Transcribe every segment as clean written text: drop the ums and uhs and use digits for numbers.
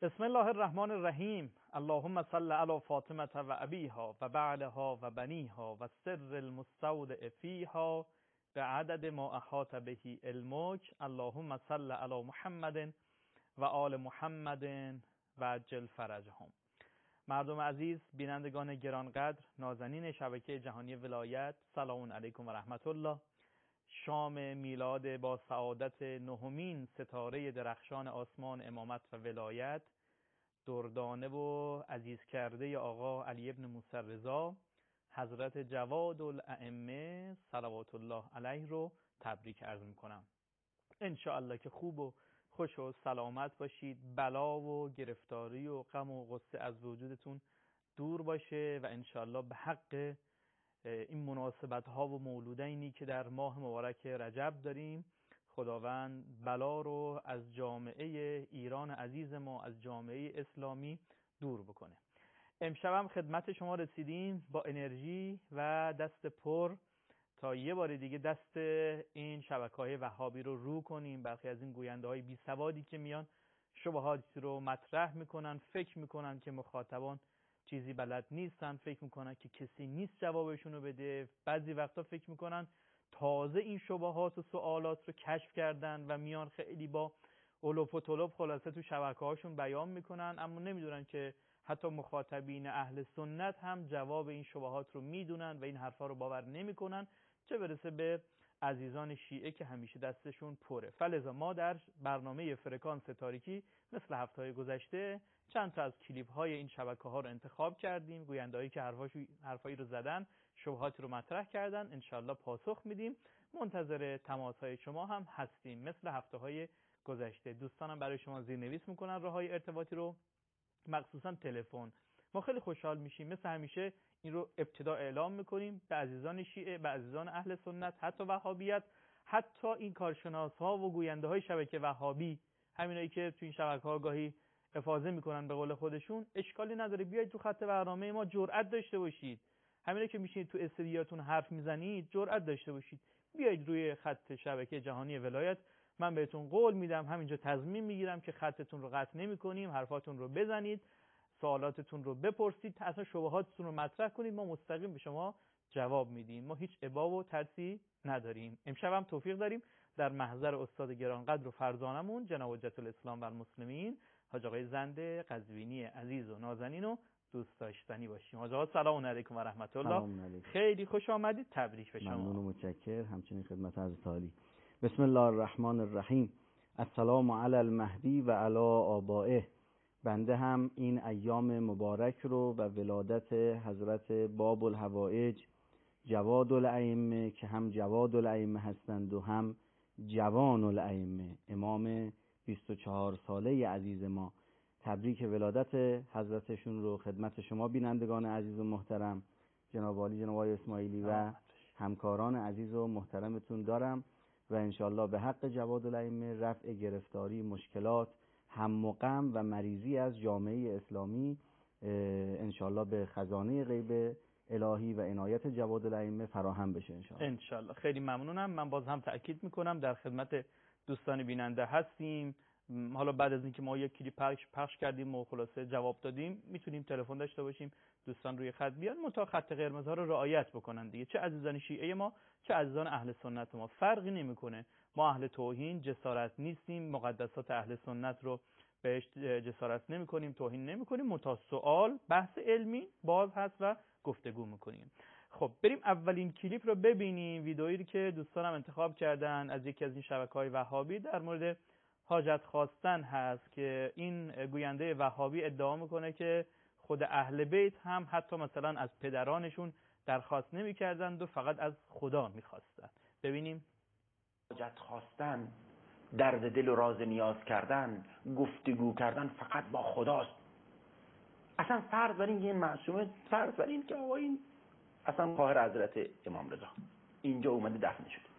بسم الله الرحمن الرحیم. اللهم صل علی فاطمه و ابیها و بعلها و بنیها و سر المستودع فیها به عدد ما احاط به علمک. اللهم صل علی محمد و آل محمد و عجل فرجهم. مردم عزیز، بینندگان گرانقدر، نازنین شبکه جهانی ولایت، سلام علیکم و رحمت الله. شام میلاد با سعادت نهمین ستاره درخشان آسمان امامت و ولایت، دردانه و عزیز کرده آقا علی ابن موسی رضا حضرت جواد الائمه صلوات الله علیه رو تبریک عرض میکنم. انشاءالله که خوب و خوش و سلامت باشید، بلا و گرفتاری و غم و غصه از وجودتون دور باشه و انشاءالله به حق این مناسبت ها و مولودینی که در ماه مبارک رجب داریم، خداوند بلا رو از جامعه ایران عزیز ما، از جامعه اسلامی دور بکنه. امشب هم خدمت شما رسیدیم با انرژی و دست پر تا یه بار دیگه دست این شبکه‌های وهابی رو کنیم. برخی از این گوینده های بی سوادی که میان شبهاتی رو مطرح میکنن، فکر میکنن که مخاطبان چیزی بلد نیستن، فکر میکنن که کسی نیست جوابشون رو بده. بعضی وقتا فکر میکنن تازه این شبهات و سوالات رو کشف کردن و میان خیلی با اولوف و طلوب خلاصه تو شبکه هاشون بیان میکنن، اما نمیدونن که حتی مخاطبین اهل سنت هم جواب این شبهات رو میدونن و این حرفا رو باور نمیکنن، چه برسه به عزیزان شیعه که همیشه دستشون پره. فلذا ما در برنامه فرکانس تاریکی مثل هفته‌های گذشته چند تا از کلیپ های این شبکه ها رو انتخاب کردیم. گوینده‌هایی که حرفایی رو زدن، شبهاتی رو مطرح کردن، انشالله پاسخ میدیم. منتظر تماس های شما هم هستیم مثل هفته‌های گذشته. دوستانم برای شما زیرنویس میکنن راههای ارتباطی رو، مخصوصا تلفن. ما خیلی خوشحال میشیم، مثل همیشه این رو ابتدا اعلام میکنیم به عزیزان شیعه، به عزیزان اهل سنت، حتی وهابیت، حتی این کارشناس ها و گوینده های شبکه وهابی، همینایی که تو این شبکه ها گاهی افاضه میکنن به قول خودشون، اشکالی نداره بیاید تو خط برنامه ما، جرأت داشته باشید. همینایی که میشینید تو استدیوتون حرف میزنید، جرأت داشته باشید بیاید روی خط شبکه جهانی ولایت. من بهتون قول میدم، همینجا تضمین میگیرم که خطتون رو قطع نمی‌کنیم، حرفاتون رو بزنید، سوالاتتون رو بپرسید، اصلا شبهاتتون رو مطرح کنید، ما مستقیم به شما جواب میدیم. ما هیچ ابا و ترسی نداریم. امشب هم توفیق داریم در محضر استاد گرانقدر و فرزانمون جناب حجت الاسلام و المسلمین حاج آقای زنده قزوینی عزیز و نازنین و دوست داشتنی باشیم. حاج آقا سلام علیکم و رحمت الله. خیلی خوش آمدید، تبریک به شما. ممنون و متشکر. همچنین خدمت حضرت عالی. بسم الله الرحمن الرحیم. السلام علی المهدی و علی آبائه. بنده هم این ایام مبارک رو و ولادت حضرت باب الحوائج جواد الائمه که هم جواد الائمه هستند و هم جوان الائمه، امام 24 ساله عزیز ما، تبریک ولادت حضرتشون رو خدمت شما بینندگان عزیز و محترم، جناب عالی جناب آقای اسماعیلی و همکاران عزیز و محترمتون دارم و انشالله به حق جواد الائمه رفع گرفتاری، مشکلات، هم و غم و مریضی از جامعه اسلامی انشالله به خزانه غیب الهی و عنایت جواد الائمه فراهم بشه انشالله. خیلی ممنونم. من باز هم تأکید میکنم در خدمت دوستان بیننده هستیم. حالا بعد از اینکه ما یک کلیپ پخش کردیم و خلاصه جواب دادیم، میتونیم تلفن داشته باشیم، دوستان روی خط بیان، منتها خط قرمز ها رو رعایت بکنن دیگه، چه عزیزان شیعه ما چه عزیزان اهل سنت ما، فرقی نمیکنه. ما اهل توهین جسارت نیستیم، مقدسات اهل سنت رو بهش جسارت نمیکنیم، توهین نمیکنیم، منتها سوال بحث علمی باز هست و گفتگو میکنیم. خب بریم اولین کلیپ رو ببینیم، ویدئویی که دوستانم انتخاب کردن از یکی از این شبکه‌های وهابی در مورد حاجت خواستن هست که این گوینده وهابی ادعا میکنه که خود اهل بیت هم حتی مثلا از پدرانشون درخواست نمی‌کردند و فقط از خدا می‌خواستند. ببینیم. حاجت خواستن، درد دل و راز نیاز کردن، گفتگو کردن فقط با خداست. اصلا فرض بر این معصومه، فرض بر این که آقا این اصلا خواهر حضرت امام رضا اینجا اومده دفن شده،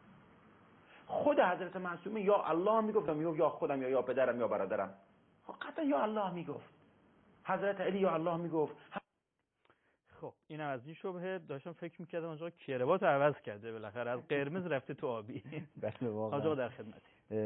خود حضرت معصومه یا الله میگفت یا خودم یا پدرم یا برادرم، قطعا یا الله میگفت، حضرت علی یا الله میگفت. خب اینم از این شبهه. داشتم فکر می‌کردم اونجا کروات عوض کرده، بالاخره از قرمز رفته تو آبی. بله واقعا. آقا در خدمت.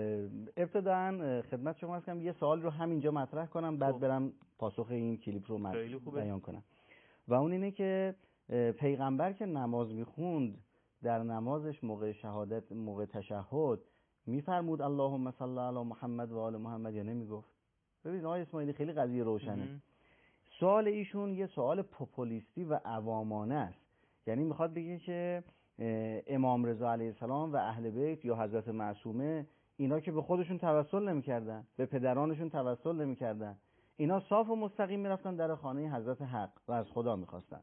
ابتداً خدمت شما هستم یه سوال رو همینجا مطرح کنم، بعد برم پاسخ این کلیپ رو بیان کنم. و اون اینه که پیغمبر که نماز میخوند در نمازش موقع شهادت، موقع تشهد، میفرمود اللهم صل علی محمد و آل محمد یا نمیگفت؟ ببینید آقای اسماعیلی خیلی قضیه روشنه. سوال ایشون یه سوال پوپولیستی و عوامانه است. یعنی میخواد بگه که امام رضا علیه السلام و اهل بیت یا حضرت معصومه اینا که به خودشون توسل نمیکردن، به پدرانشون توسل نمیکردن، اینا صاف و مستقیم میرفتن در خانه حضرت حق و از خدا میخواستن.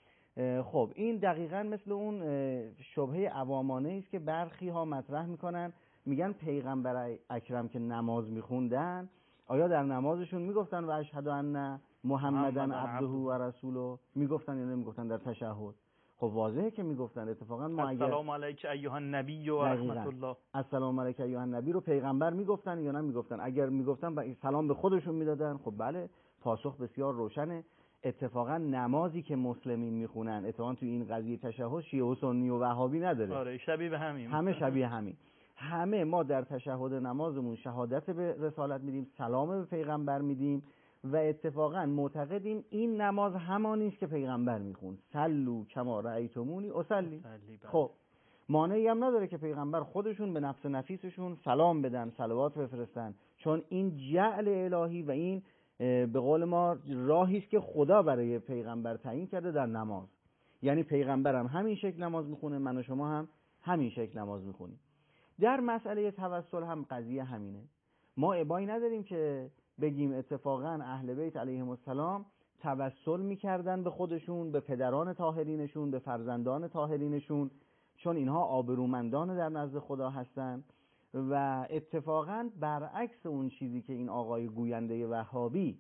خب این دقیقاً مثل اون شبهه عوامانه است که برخی ها مطرح میکنن، میگن پیغمبر اکرم که نماز میخوندن آیا در نمازشون میگفتن و اشهد ان محمدن عبده و رسوله، میگفتن یا نمیگفتن در تشهد؟ خب واضحه که میگفتن. اتفاقا ما اگر السلام علیک ایها النبی و رحمت الله، السلام علیک ایها النبی رو پیغمبر میگفتن یا نمیگفتن؟ اگر میگفتن سلام به خودشون میدادن. خب بله، پاسخ بسیار روشنه. اتفاقا نمازی که مسلمین میخونن، اتفاقا تو این قضیه تشهد شیعه و سنی و وهابی نداره. آره شبیه به همین، همه شبیه همین. همه ما در تشهد نمازمون شهادت به رسالت میدیم، سلام به پیغمبر میدیم و اتفاقا معتقدیم این نماز همانی است که پیغمبر میخوند. صلوا کما رأیتمونی اصلی. خب مانعی هم نداره که پیغمبر خودشون به نفس نفیسشون سلام بدن، صلوات بفرستن، چون این جعل الهی و این به قول ما راهی است که خدا برای پیغمبر تعیین کرده در نماز. یعنی پیغمبر هم همین شکل نماز میخونه، من و شما هم همین شکل نماز میخونیم. در مسئله توسل هم قضیه همینه. ما ابایی نداریم که بگیم اتفاقا اهل بیت علیهم السلام توسل میکردن به خودشون، به پدران طاهرینشون، به فرزندان طاهرینشون، چون اینها آبرومندان در نزد خدا هستن. و اتفاقا برعکس اون چیزی که این آقای گوینده وهابی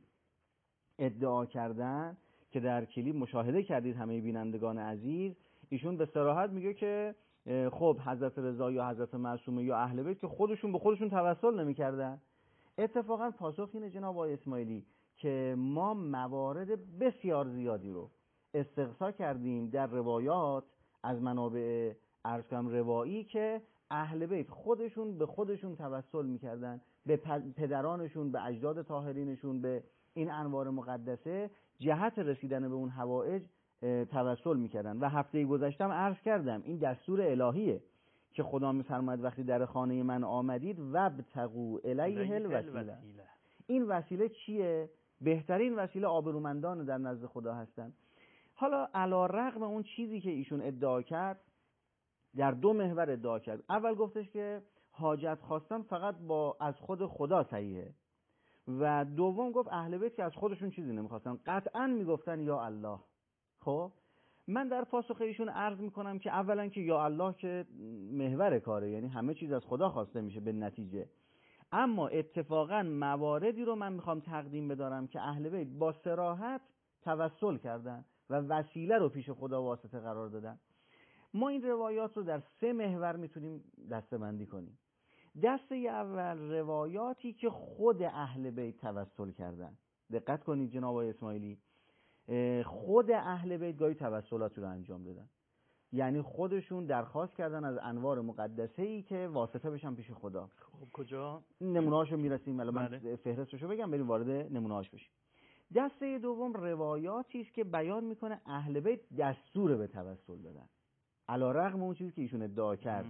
ادعا کردن که در کلیپ مشاهده کردید همه بینندگان عزیز، ایشون به صراحت میگه که خب حضرت رضا یا حضرت معصومه یا اهل بیت که خودشون به خودشون توسل نمیکردن. اتفاقا پاسخ اینه جناب آقای اسماعیلی که ما موارد بسیار زیادی رو استقصا کردیم در روایات از منابع عرض کنم روایی که اهل بیت خودشون به خودشون توسل میکردن، به پدرانشون، به اجداد طاهرینشون، به این انوار مقدسه جهت رسیدن به اون حوائج توسل میکردن. و هفته گذشتم عرض کردم این دستور الهیه که خدا میفرماید وقتی در خانه من آمدید وابتغوا الیه الوسیله. این وسیله چیه؟ بهترین وسیله آبرومندان در نزد خدا هستن. حالا علی رغم اون چیزی که ایشون ادعا کرد، در دو محور ادعا کرد. اول گفتش که حاجت خواستن فقط از خود خدا صحیحه، و دوم گفت اهل بیت که از خودشون چیزی نمیخواستن، قطعا میگفتن یا الله. خب من در پاسخ ایشون عرض میکنم که اولا که یا الله که محور کاره، یعنی همه چیز از خدا خواسته میشه به نتیجه. اما اتفاقا مواردی رو من میخوام تقدیم بدارم که اهل بیت با صراحت توسل کردن و وسیله رو پیش خدا واسطه قرار دادن. ما این روایات رو در سه محور میتونیم دسته‌بندی کنیم. دسته اول روایاتی که خود اهل بیت توسل کردن. دقت کنید جناب آقای اسماعیلی، خود اهل بیت گاهی توسلاتی رو انجام دادن، یعنی خودشون درخواست کردن از انوار مقدسه‌ای که واسطه بشن پیش خدا. خب کجا؟ نمونه‌هاشو میرسیم، الان من فهرستشو بگم بریم وارد نمونه‌هاش بشیم. دسته دوم روایاتی است که بیان میکنه اهل بیت دستور به توسل دادن علی رغم اون چیزی که ایشون ادعا کرد.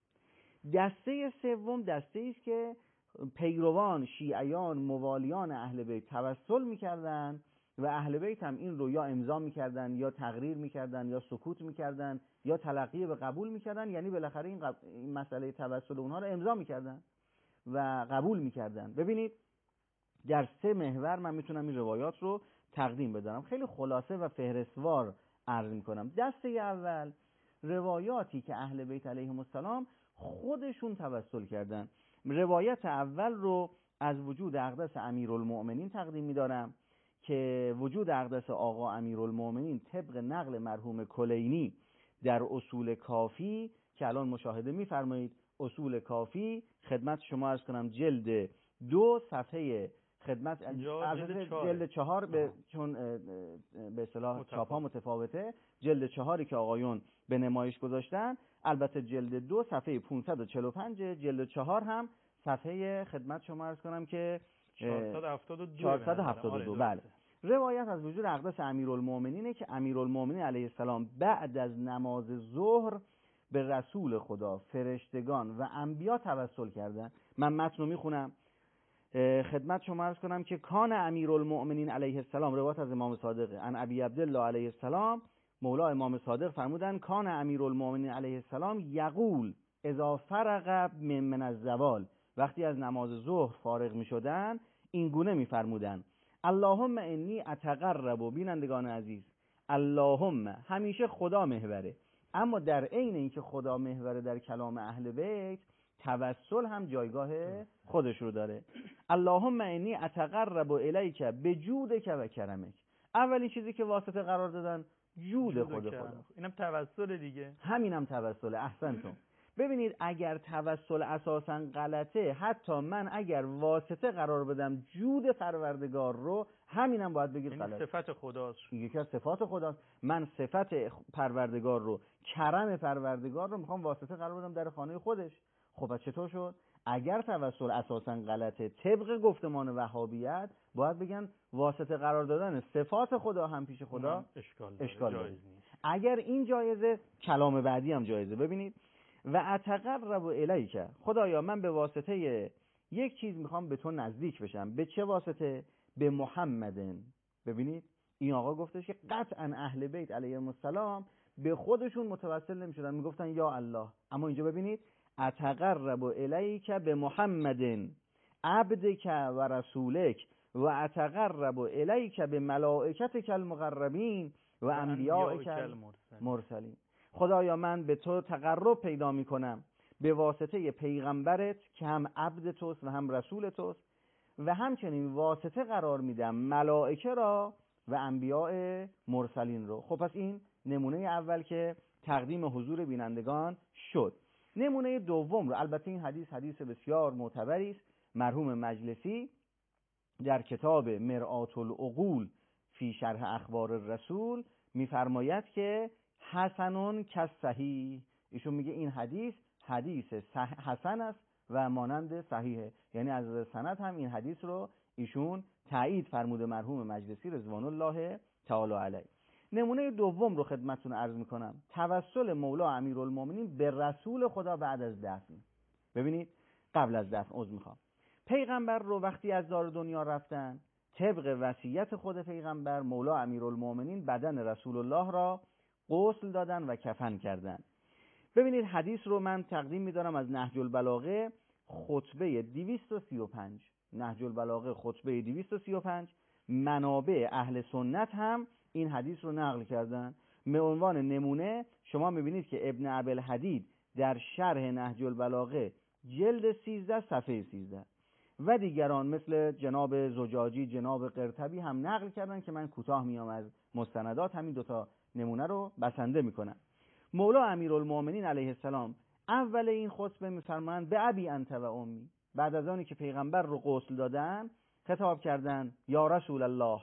دسته سوم دسته است که پیروان شیعیان موالیان اهل بیت توسل میکردن و اهل بیت هم این رو یا امضا میکردن یا تقریر میکردن یا سکوت میکردن یا تلقی به قبول میکردن، یعنی بالاخره این مسئله توسل اونها رو امضا میکردن و قبول میکردن. ببینید در سه محور من میتونم این روایات رو تقدیم بدارم، خیلی خلاصه و فهرستوار عرض میکنم. دسته اول روایاتی که اهل بیت علیهم السلام خودشون توسل کردن. روایت اول رو از وجود اقدس امیرالمؤمنین تقدیم میدارم که وجود اقدس آقا امیرالمؤمنین طبق نقل مرحوم کلینی در اصول کافی که الان مشاهده میفرمایید، اصول کافی خدمت شما عرض کنم جلد 2 صفحه خدمت جلد جلد 4 چون به اصطلاح چاپ‌ها متفاوته، جلد 4 که آقایون به نمایش گذاشتن، البته جلد 2 صفحه 545، جلد 4 هم صفحه خدمت شما عرض کنم که 472. بله. روایت از وجود اقدس امیرالمومنینه که امیرالمومنین علیه السلام بعد از نماز ظهر به رسول خدا، فرشتگان و انبیا توسل کردن. من متن رو میخونم خدمت شما عرض کنم که کان امیرالمومنین علیه السلام، روایت از امام صادق عن ابی عبدالله علیه السلام، مولا امام صادق فرمودن کان امیرالمومنین علیه السلام یقول اذا فرغ من الزوال، وقتی از نماز ظهر فارغ میشدن این گونه میفرمودن اللهم انی اتقرب، بینندگان عزیز، اللهم همیشه خدا محوره، اما در عین اینکه خدا محوره در کلام اهل بیت، توسل هم جایگاه خودش رو داره. اللهم انی اتقرب الیک بجودک و کرمک، اولین چیزی که واسطه قرار دادن جود خود خدا، اینم توسل دیگه، همینم توسل. احسنتم. ببینید اگر توسل اساساً غلطه، حتی من اگر واسطه قرار بدم جود پروردگار رو، همینم باید بگید غلطه. صفت خداست، یکی از صفات خداست. من صفت پروردگار رو، کرم پروردگار رو میخوام واسطه قرار بدم در خانه خودش. خب چطور شد؟ اگر توسل اساساً غلطه، طبق گفتمان وهابیت باید بگن واسطه قرار دادن صفات خدا هم پیش خدا اشکال داره. اگر این جایزه، کلام بعدی هم جایزه. ببینید و اتقرب الیک، خدایا من به واسطه یک چیز میخوام به تو نزدیک بشم. به چه واسطه؟ به محمدن. ببینید این آقا گفتش که قطعا اهل بیت علیهم السلام به خودشون متوسل نمیشدن، میگفتن یا الله. اما اینجا ببینید اتقرب الیک به محمدن عبدک و رسولک و اتقرب الیک به ملائکتک المقربین و انبیائک المرسلین. خدایا من به تو تقرب پیدا میکنم به واسطه پیغمبرت که هم عبد توست و هم رسول توست، و همچنین واسطه قرار میدم ملائکه را و انبیاء مرسلین رو. خب پس این نمونه اول که تقدیم حضور بینندگان شد. نمونه دوم رو، البته این حدیث بسیار معتبری است، مرحوم مجلسی در کتاب مرآت العقول فی شرح اخبار الرسول میفرماید که حسنون کالصحیح، ایشون میگه این حدیث حسن است و مانند صحیحه، یعنی از سند هم این حدیث رو ایشون تایید فرموده مرحوم مجلسی رضوان الله تعالی علیه. نمونه دوم رو خدمتتون عرض میکنم، توسل مولا امیرالمومنین به رسول خدا بعد از دفن. ببینید قبل از دفن میخوام پیغمبر رو وقتی از دار دنیا رفتن، طبق وصیت خود پیغمبر مولا امیرالمومنین بدن رسول الله را غسل دادن و کفن کردن. ببینید حدیث رو من تقدیم می‌دارم از نهج البلاغه خطبه 235. نهج البلاغه خطبه 235. منابع اهل سنت هم این حدیث رو نقل کردن. به عنوان نمونه شما می‌بینید که ابن ابی‌الحدید در شرح نهج البلاغه جلد 13 صفحه 13 و دیگران مثل جناب زجاجی، جناب قرطبی هم نقل کردن که من کوتاه میام از مستندات همین دوتا نمونه رو بسنده میکنم. مولا امیرالمومنین علیه السلام اول این خطبه میفرمایند به ابی انت و امی، بعد از آنی که پیغمبر رو غسل دادن خطاب کردن یا رسول الله،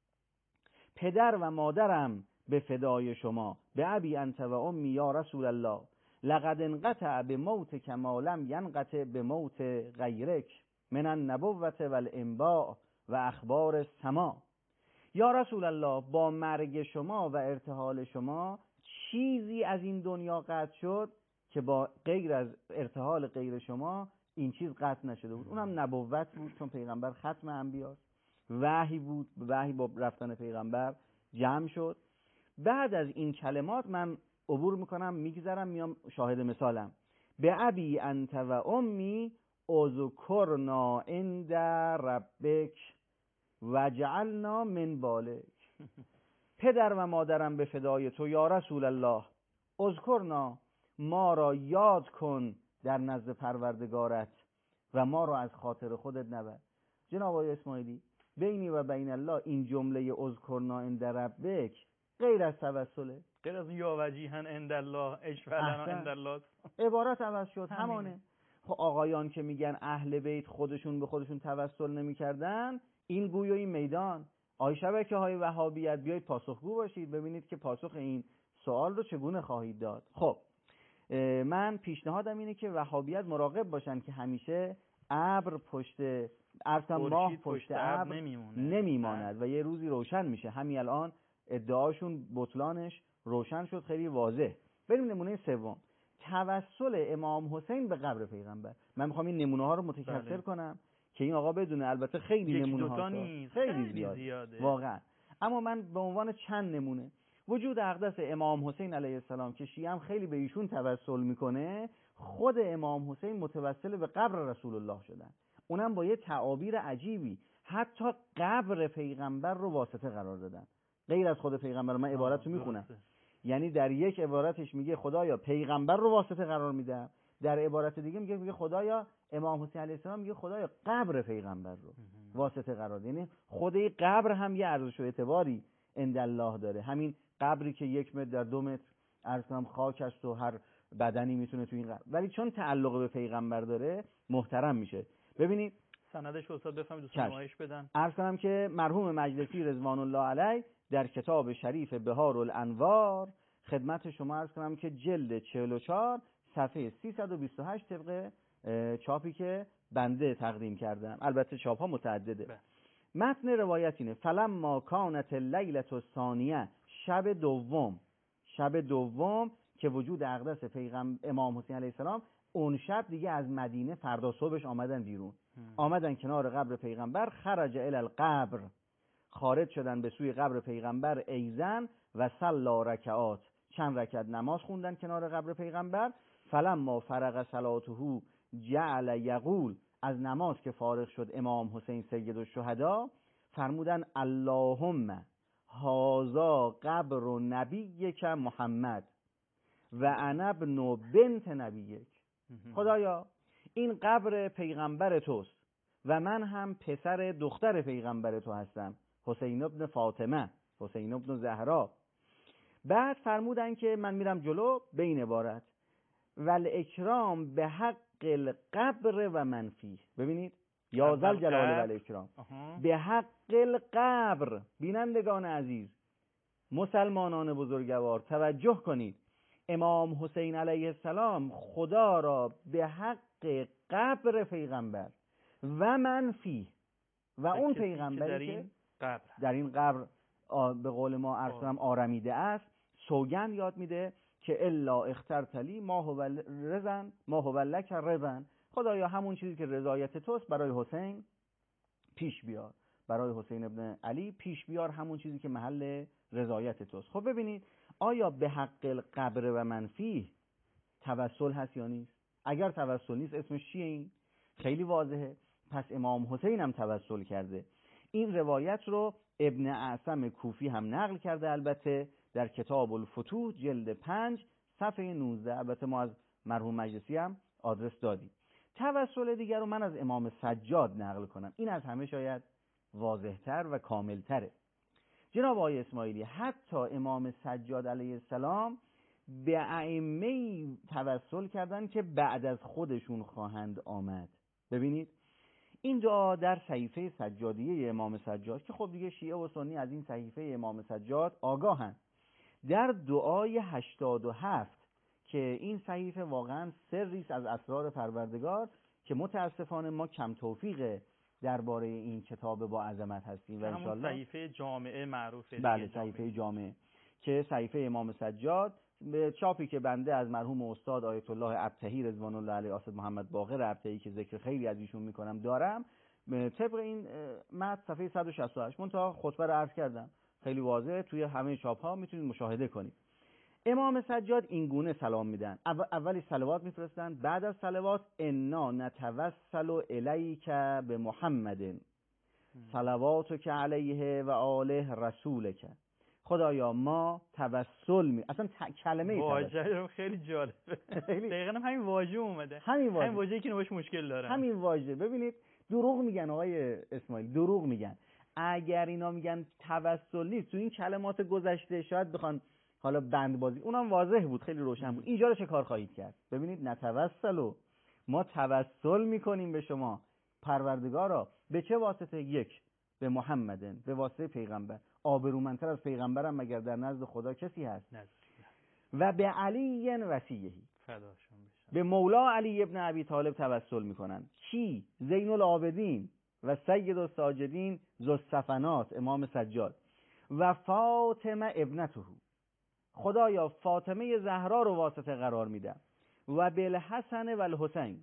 پدر و مادرم به فدای شما، به ابی انت و امی یا رسول الله، لقد انقطع بموتک ما لم ینقطع بموت غیرک من النبوة والانباء و اخبار السماء. یا رسول الله با مرگ شما و ارتحال شما چیزی از این دنیا قطع شد که با غیر از ارتحال غیر شما این چیز قطع نشده بود. اونم نبوت بود، چون پیغمبر ختم انبیاست. وحی بود، وحی با رفتن پیغمبر جمع شد. بعد از این کلمات من عبور میکنم، میگذرم، میام شاهد مثالم. به ابی انت و امی اذکرنا عند ربک وجعلنا من بالک. پدر و مادرم به فدای تو یا رسول الله، اذکرنا، ما را یاد کن در نزد پروردگارت و ما را از خاطر خودت نبر. جناب آقای اسماعیلی، بینی و بین الله این جمله اذکرنا عند ربک غیر از توسله، غیر از یا وجیها عند الله اشفع لنا عند الله، عبارت عوض شد. همانه خب آقایان که میگن اهل بیت خودشون به خودشون توسل نمیکردن، این گوی و این میدان. آی شبکه‌های وهابیت بیایید پاسخگو باشید، ببینید که پاسخ این سوال رو چگونه خواهید داد. خب من پیشنهادم اینه که وهابیت مراقب باشن که همیشه ابر ماه پشت ابر نمیماند و یه روزی روشن میشه. همین الان ادعاشون بطلانش روشن شد، خیلی واضح. بریم نمونه سوم، توسل امام حسین به قبر پیغمبر. من میخوام این نمونه ها رو متکثر کنم که این آقا بدونه، البته خیلی نمونه ها خیلی زیاده واقعا، اما من به عنوان چند نمونه. وجود اقدس امام حسین علیه السلام که شیعه هم خیلی به ایشون توسل میکنه، خود امام حسین متوسل به قبر رسول الله شدن، اونم با یه تعابیر عجیبی، حتی قبر پیغمبر رو واسطه قرار دادن، غیر از خود پیغمبر. من عبارت رو میخونم، یعنی در یک عبارتش میگه خدایا پیغمبر رو واسطه قرار میدم، در عبارت دیگه میگه خدایا امام حسین علیه السلام میگه خدایا قبر پیغمبر رو واسطه قرار، یعنی خود این قبر هم یه ارزش و اعتباری عند الله داره. همین قبری که 1 متر در 2 متر عرض کنم خاک است و هر بدنی میتونه تو این قبر، ولی چون تعلق به پیغمبر داره محترم میشه. ببینید سندش استاد بفهمید دوستان نمایش بدن. عرض کنم که مرحوم مجلسی رضوان الله علیه در کتاب شریف بهار الانوار خدمت شما عرض کنم که جلد 44 صفحه 328 طبق چاپی که بنده تقدیم کردم، البته چاپ ها متعدده. متن روایت اینه: فلما کانت اللیلة الثانیه، شب دوم که وجود اقدس امام حسین علیه السلام، اون شب دیگه از مدینه فردا صبحش آمدن بیرون، آمدن کنار قبر پیغمبر، خرج الی القبر، خارج شدن به سوی قبر پیغمبر، ایزن و صلا رکعات، چند رکعت نماز خوندن کنار قبر پیغمبر. فلما فرغ صلاته جعل یقول، از نماز که فارغ شد امام حسین سید الشهدا فرمودن اللهم هذا قبر نبیک محمد و انا ابن بنت نبیک. خدایا این قبر پیغمبر توست و من هم پسر دختر پیغمبر تو هستم، حسین ابن فاطمه، حسین ابن زهرا. بعد فرمودن که من میرم جلو به این عبارت: والاکرام به حق القبر و من فیه. ببینید یا ذل جلال و الاکرام، به حق القبر. بینندگان عزیز، مسلمانان بزرگوار توجه کنید، امام حسین علیه السلام خدا را به حق قبر پیغمبر و من فیه و اون پیغمبری که در این قبر به قول ما عرض کنم آرمیده است، سوگند یاد میده که الا اخترتلی ما هو لک رضا، خدایا همون چیزی که رضایت توست برای حسین پیش بیار، برای حسین ابن علی پیش بیار، همون چیزی که محل رضایت توست. خب ببینید آیا به حق القبر و من فیه توسل هست یا نیست؟ اگر توسل نیست اسمش چیه؟ این خیلی واضحه، پس امام حسین هم توسل کرده. این روایت رو ابن اعصم کوفی هم نقل کرده، البته در کتاب الفتوح جلد 5 صفحه 19. البته ما از مرحوم مجلسی هم آدرس دادیم. توسل دیگر رو من از امام سجاد نقل کنم، این از همه شاید واضح‌تر و کامل‌تره. جناب آقای اسماعیلی، حتی امام سجاد علیه السلام به ائمه توسل کردن که بعد از خودشون خواهند آمد. ببینید این دعا در صحیفه سجادیه امام سجاد که خب دیگه شیعه و سنی از این صحیفه امام سجاد آگاهن، در دعای 87 که این صحیفه واقعا سری است از اسرار پروردگار که متاسفانه ما کم توفیق درباره این کتاب با عظمت هستیم و ان شاء الله صحیفه جامعه معروفه. بله صحیفه جامعه که صحیفه امام سجاد به چاپی که بنده از مرحوم استاد آیت الله ابطحی رضوان الله علیه، اسد محمد باقر ابطحی که ذکر خیلی از ایشون میکنم دارم، طبق این متن صفحه 168 منتها خطبه رو عرض کردم خیلی واضحه توی همه چاپ ها میتونید مشاهده کنید. امام سجاد این گونه سلام میدن، اولی صلوات میفرستن، بعد از صلوات انا نتوسل الیک به محمد صلواتک علیه و آله رسولک. خدایا ما توسل اصلا کلمه واژه خیلی جالبه دقیقاً همین واژه اومده، همین واژه‌ای که نوش مشکل داره، همین واژه. ببینید دروغ میگن آقای اسماعیل، دروغ میگن. اگر اینا میگن توسل نیست، تو این کلمات گذشته شاید بخوان حالا بندبازی، اونم واضح بود، خیلی روشن بود. اینجا رو چه کار خواهید کرد؟ ببینید نتوسل ما توسل میکنیم به شما پروردگارا. به چه واسطه؟ یک، به محمدن، به واسطه پیغمبر. آبرومندتر از پیغمبرم مگر در نزد خدا کسی هست؟ و به علی وصیهی، به مولا علی ابن ابی طالب توسل میکنن. کی؟ زین العابدین و سید الساجدین ذوالصفنات امام سجاد و فاطمه ابنته. خدایا فاطمه زهرا رو واسطه قرار میدم. و بالحسن و الحسین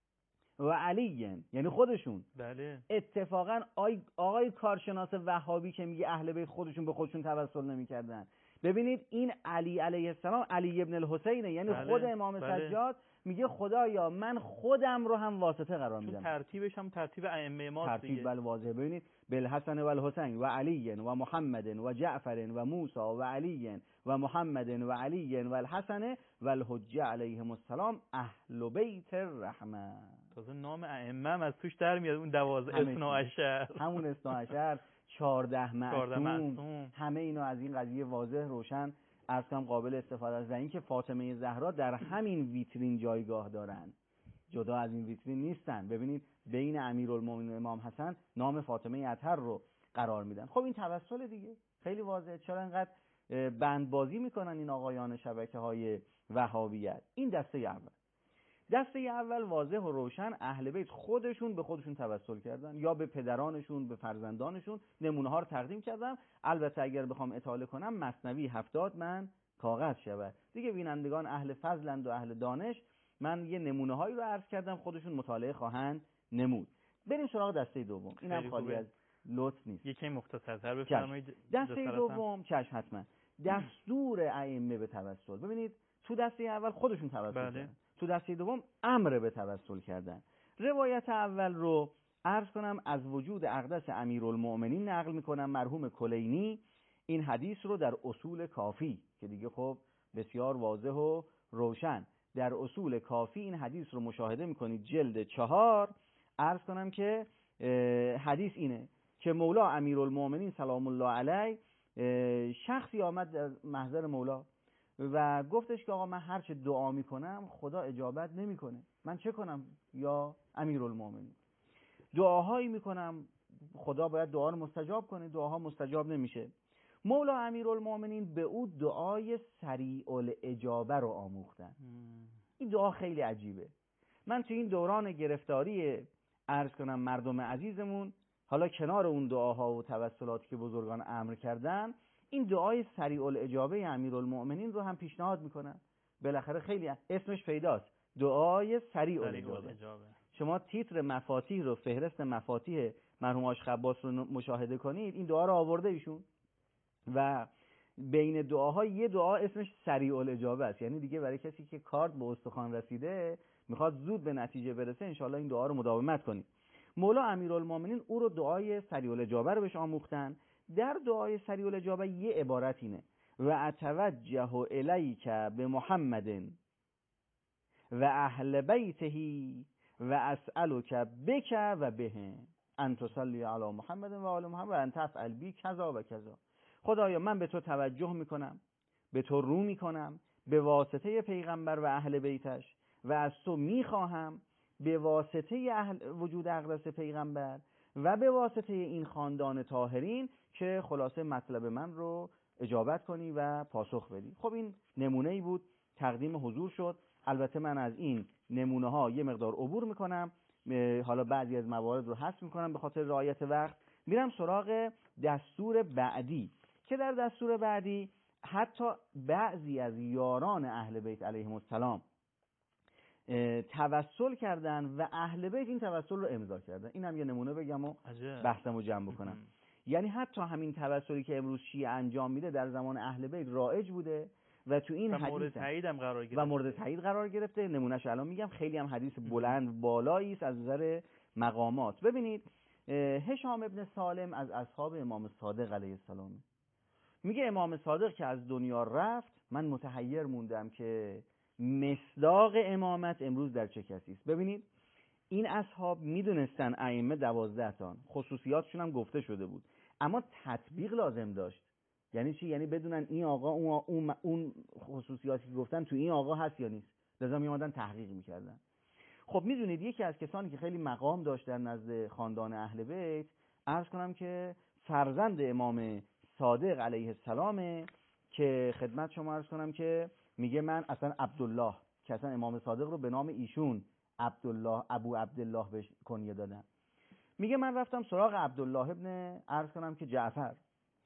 و علی، یعنی خودشون. بله. اتفاقا آقای کارشناس وهابی که میگه اهل بیت خودشون به خودشون توسل نمیکردن، ببینید این علی علیه السلام علی ابن الحسینه، یعنی بله. خود امام سجاد میگه خدایا من خودم رو هم واسطه قرار میدم. ترتیبش هم ترتیب ائمه ماست. ترتیب بل واضحه. ببینید بالحسن و الحسین و علی و محمد و جعفر و موسی و علی و محمد و علی و الحسن و الحجه علیهم السلام اهل بیت الرحمه. تازه نام ائمه هم از توش در میاد، اون 12 اثناعشر، همون اثناعشر، 14 معصوم، همه اینا از این قضیه واضح روشن اصلا قابل استفاده است. و اینکه فاطمه زهرا در همین ویترین جایگاه دارن، جدا از این ویترین نیستن. ببینید بین امیرالمومنین امام حسن نام فاطمه اطهر رو قرار میدن. خب این توسل دیگه خیلی واضحه. چرا انقدر بندبازی میکنن این آقایان شبکه‌های وهابیت؟ این دسته اول. دسته اول واضح و روشن اهل بیت خودشون به خودشون توسل کردن، یا به پدرانشون، به فرزندانشون. نمونه ها رو تقدیم کردم. البته اگر بخوام اطاله کنم مثنوی 70 من کاغذ شود دیگه. بینندگان اهل فضلند و اهل دانش، من یه نمونه هایی رو عرض کردم، خودشون مطالعه خواهند نمود. بریم سراغ دسته دوم. اینم خالی از لطف نیست. یکی مختصرتر بفرمایید. دسته دوم چشم حتما دستور ائمه به توسل. ببینید تو دسته اول خودشون توسل کردن، تو دسته دوم امر به توسل کردن. روایت اول رو عرض کنم از وجود اقدس امیرالمؤمنین نقل میکنم، مرحوم کلینی. این حدیث رو در اصول کافی که دیگه خب بسیار واضح و روشن، در اصول کافی این حدیث رو مشاهده میکنید، جلد 4. عرض کنم که حدیث اینه که مولا امیرالمؤمنین سلام الله علیه شخصی آمد در محضر مولا و گفتش که آقا من هر چه دعا میکنم خدا اجابت نمیکنه، من چه کنم یا امیرالمؤمنین؟ دعاهایی میکنم خدا باید دعا رو مستجاب کنه، دعاها مستجاب نمیشه. مولا امیرالمؤمنین به او دعای سریع الاجابه رو آموختن. این دعا خیلی عجیبه. من تو این دوران گرفتاری عرض کنم مردم عزیزمون، حالا کنار اون دعاها و توسلاتی که بزرگان امر کردن، این دعای سریع الاجابه امیرالمؤمنین رو هم پیشنهاد میکنن. بالاخره خیلی اسمش پیداست، دعای سریع الاجابه. شما تیتر مفاتیح رو، فهرست مفاتیح مرحوم آش خباس رو مشاهده کنید، این دعا رو آورده ایشون و بین دعاها یه دعا اسمش سریع الاجابه است. یعنی دیگه برای کسی که کارت به استخوان رسیده میخواد زود به نتیجه برسه، انشالله این دعا رو مداومت کنید. مولا امیرالمؤمنین او رو دعای سریع الاجابه رو بهش آموختن. در دعای سریع الاجابه یه عبارت اینه: و اتوجه الیک به محمد و اهل بیته و اسالک بک و به ان تصلی علی محمد و آل محمد و ان تفعل بی کذا و کذا. خدایا من به تو توجه میکنم، به تو رو میکنم به واسطه پیغمبر و اهل بیتش، و از تو میخواهم به واسطه وجود اقدس پیغمبر و به واسطه این خاندان طاهرین که خلاصه مطلب من رو اجابت کنی و پاسخ بدی. خب این نمونه‌ای بود تقدیم حضور شد. البته من از این نمونه ها یه مقدار عبور میکنم، حالا بعضی از موارد رو حذف میکنم به خاطر رعایت وقت. میرم سراغ دستور بعدی که در دستور بعدی حتی بعضی از یاران اهل بیت علیهم السلام توسل کردن و اهل بیت این توسل رو امضا کردن. این هم یه نمونه بگم و بحثمو جمع بکنم. یعنی حتی همین توسلی که امروز شیعه انجام میده در زمان اهل بیت رایج بوده و تو این حدیث مورد تایید هم قرار گرفته و مورد تایید قرار گرفته. نمونهش الان میگم، خیلی هم حدیث بلند بالایی است از نظر مقامات. ببینید هشام ابن سالم از اصحاب امام صادق علیه السلام میگه امام صادق که از دنیا رفت من متحیر موندم که مصداق امامت امروز در چه کسی است. ببینید این اصحاب میدونستن ائمه 12 تان، خصوصیاتشون هم گفته شده بود، اما تطبیق لازم داشت. یعنی چی؟ یعنی بدونن این آقا اون خصوصیاتی که گفتن تو این آقا هست یا نیست. لازم میامدن تحقیق میکردن. خب میدونید یکی از کسانی که خیلی مقام داشت در نزد خاندان اهل بیت، عرض کنم که فرزند امام صادق علیه السلام، که خدمت شما عرض کنم که میگه من اصلا عبدالله، که اصلا امام صادق رو به نام ایشون عبدالله، ابو عبدالله بهش کنیه دادن. میگه من رفتم سراغ عبدالله ابن عرض کنم که جعفر،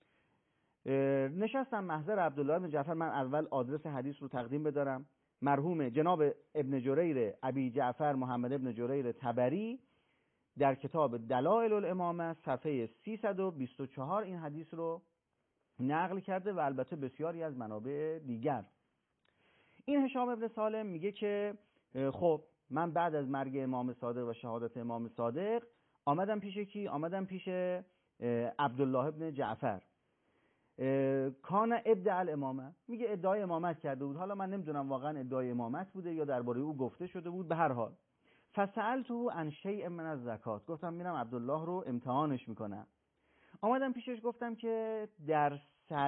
نشستم محضر عبدالله ابن جعفر. من اول آدرس حدیث رو تقدیم بدارم. مرحوم جناب ابن جریر ابی جعفر محمد ابن جریر طبری در کتاب دلائل الامامه صفحه 324 این حدیث رو نقل کرده و البته بسیاری از منابع دیگر. این هشام ابن سالم میگه که خب من بعد از مرگ امام صادق و شهادت امام صادق آمدم پیش کی؟ آمدم پیش عبدالله ابن جعفر. کان ادعا الامامه، میگه ادعای امامت کرده بود. حالا من نمیدونم واقعا ادعای امامت بوده یا درباره او گفته شده بود، به هر حال فسألته عن شیء من الزکات، گفتم میرم عبدالله رو امتحانش میکنم. آمدم پیشش گفتم که در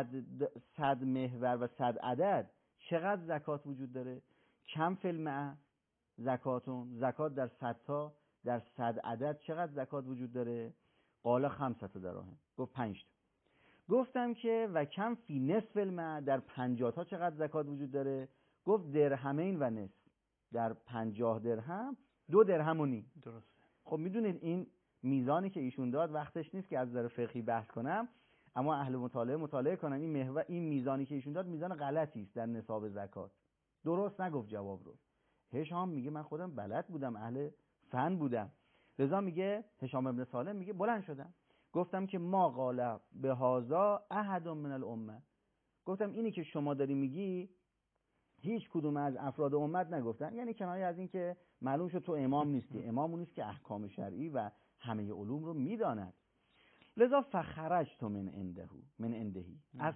100 محور و 100 عدد چقدر زکات وجود داره؟ کم فی المئه زکاتون، زکات در 100 تا در 100 عدد چقدر زکات وجود داره؟ قال 5 دراهم، گفت 5 تا. گفتم که و کم فی نصف المئه، در 50 تا چقدر زکات وجود داره؟ گفت درهمین و نصف، در 50 درهم 2 درهم و نیم. درسته. خب میدونید این میزانی که ایشون داد، وقتش نیست که از نظر فقهی بحث کنم، اما اهل مطالعه کنن این میزانی که ایشون داد میزان غلطی است در نصاب زکات. درست نگفت جواب رو. هشام میگه من خودم بلد بودم، اهل فن بودم. لذا میگه هشام ابن سالم میگه بلند شدم گفتم که ما قال به هذا احد من الامه، گفتم اینی که شما داری میگی هیچ کدوم از افراد امت نگفتن. یعنی کنایه از این که معلوم شد تو امام نیستی، امام اون نیست که احکام شرعی و همه علوم رو میداند. لذا فخرجت من اندهی، از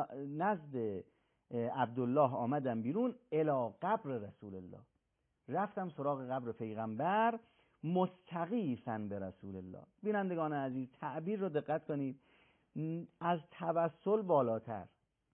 نزد عبدالله آمدم بیرون، الی قبر رسول الله، رفتم سراغ قبر پیغمبر، مستغیثا به رسول الله. بینندگان عزیز تعبیر رو دقت کنید، از توسل بالاتر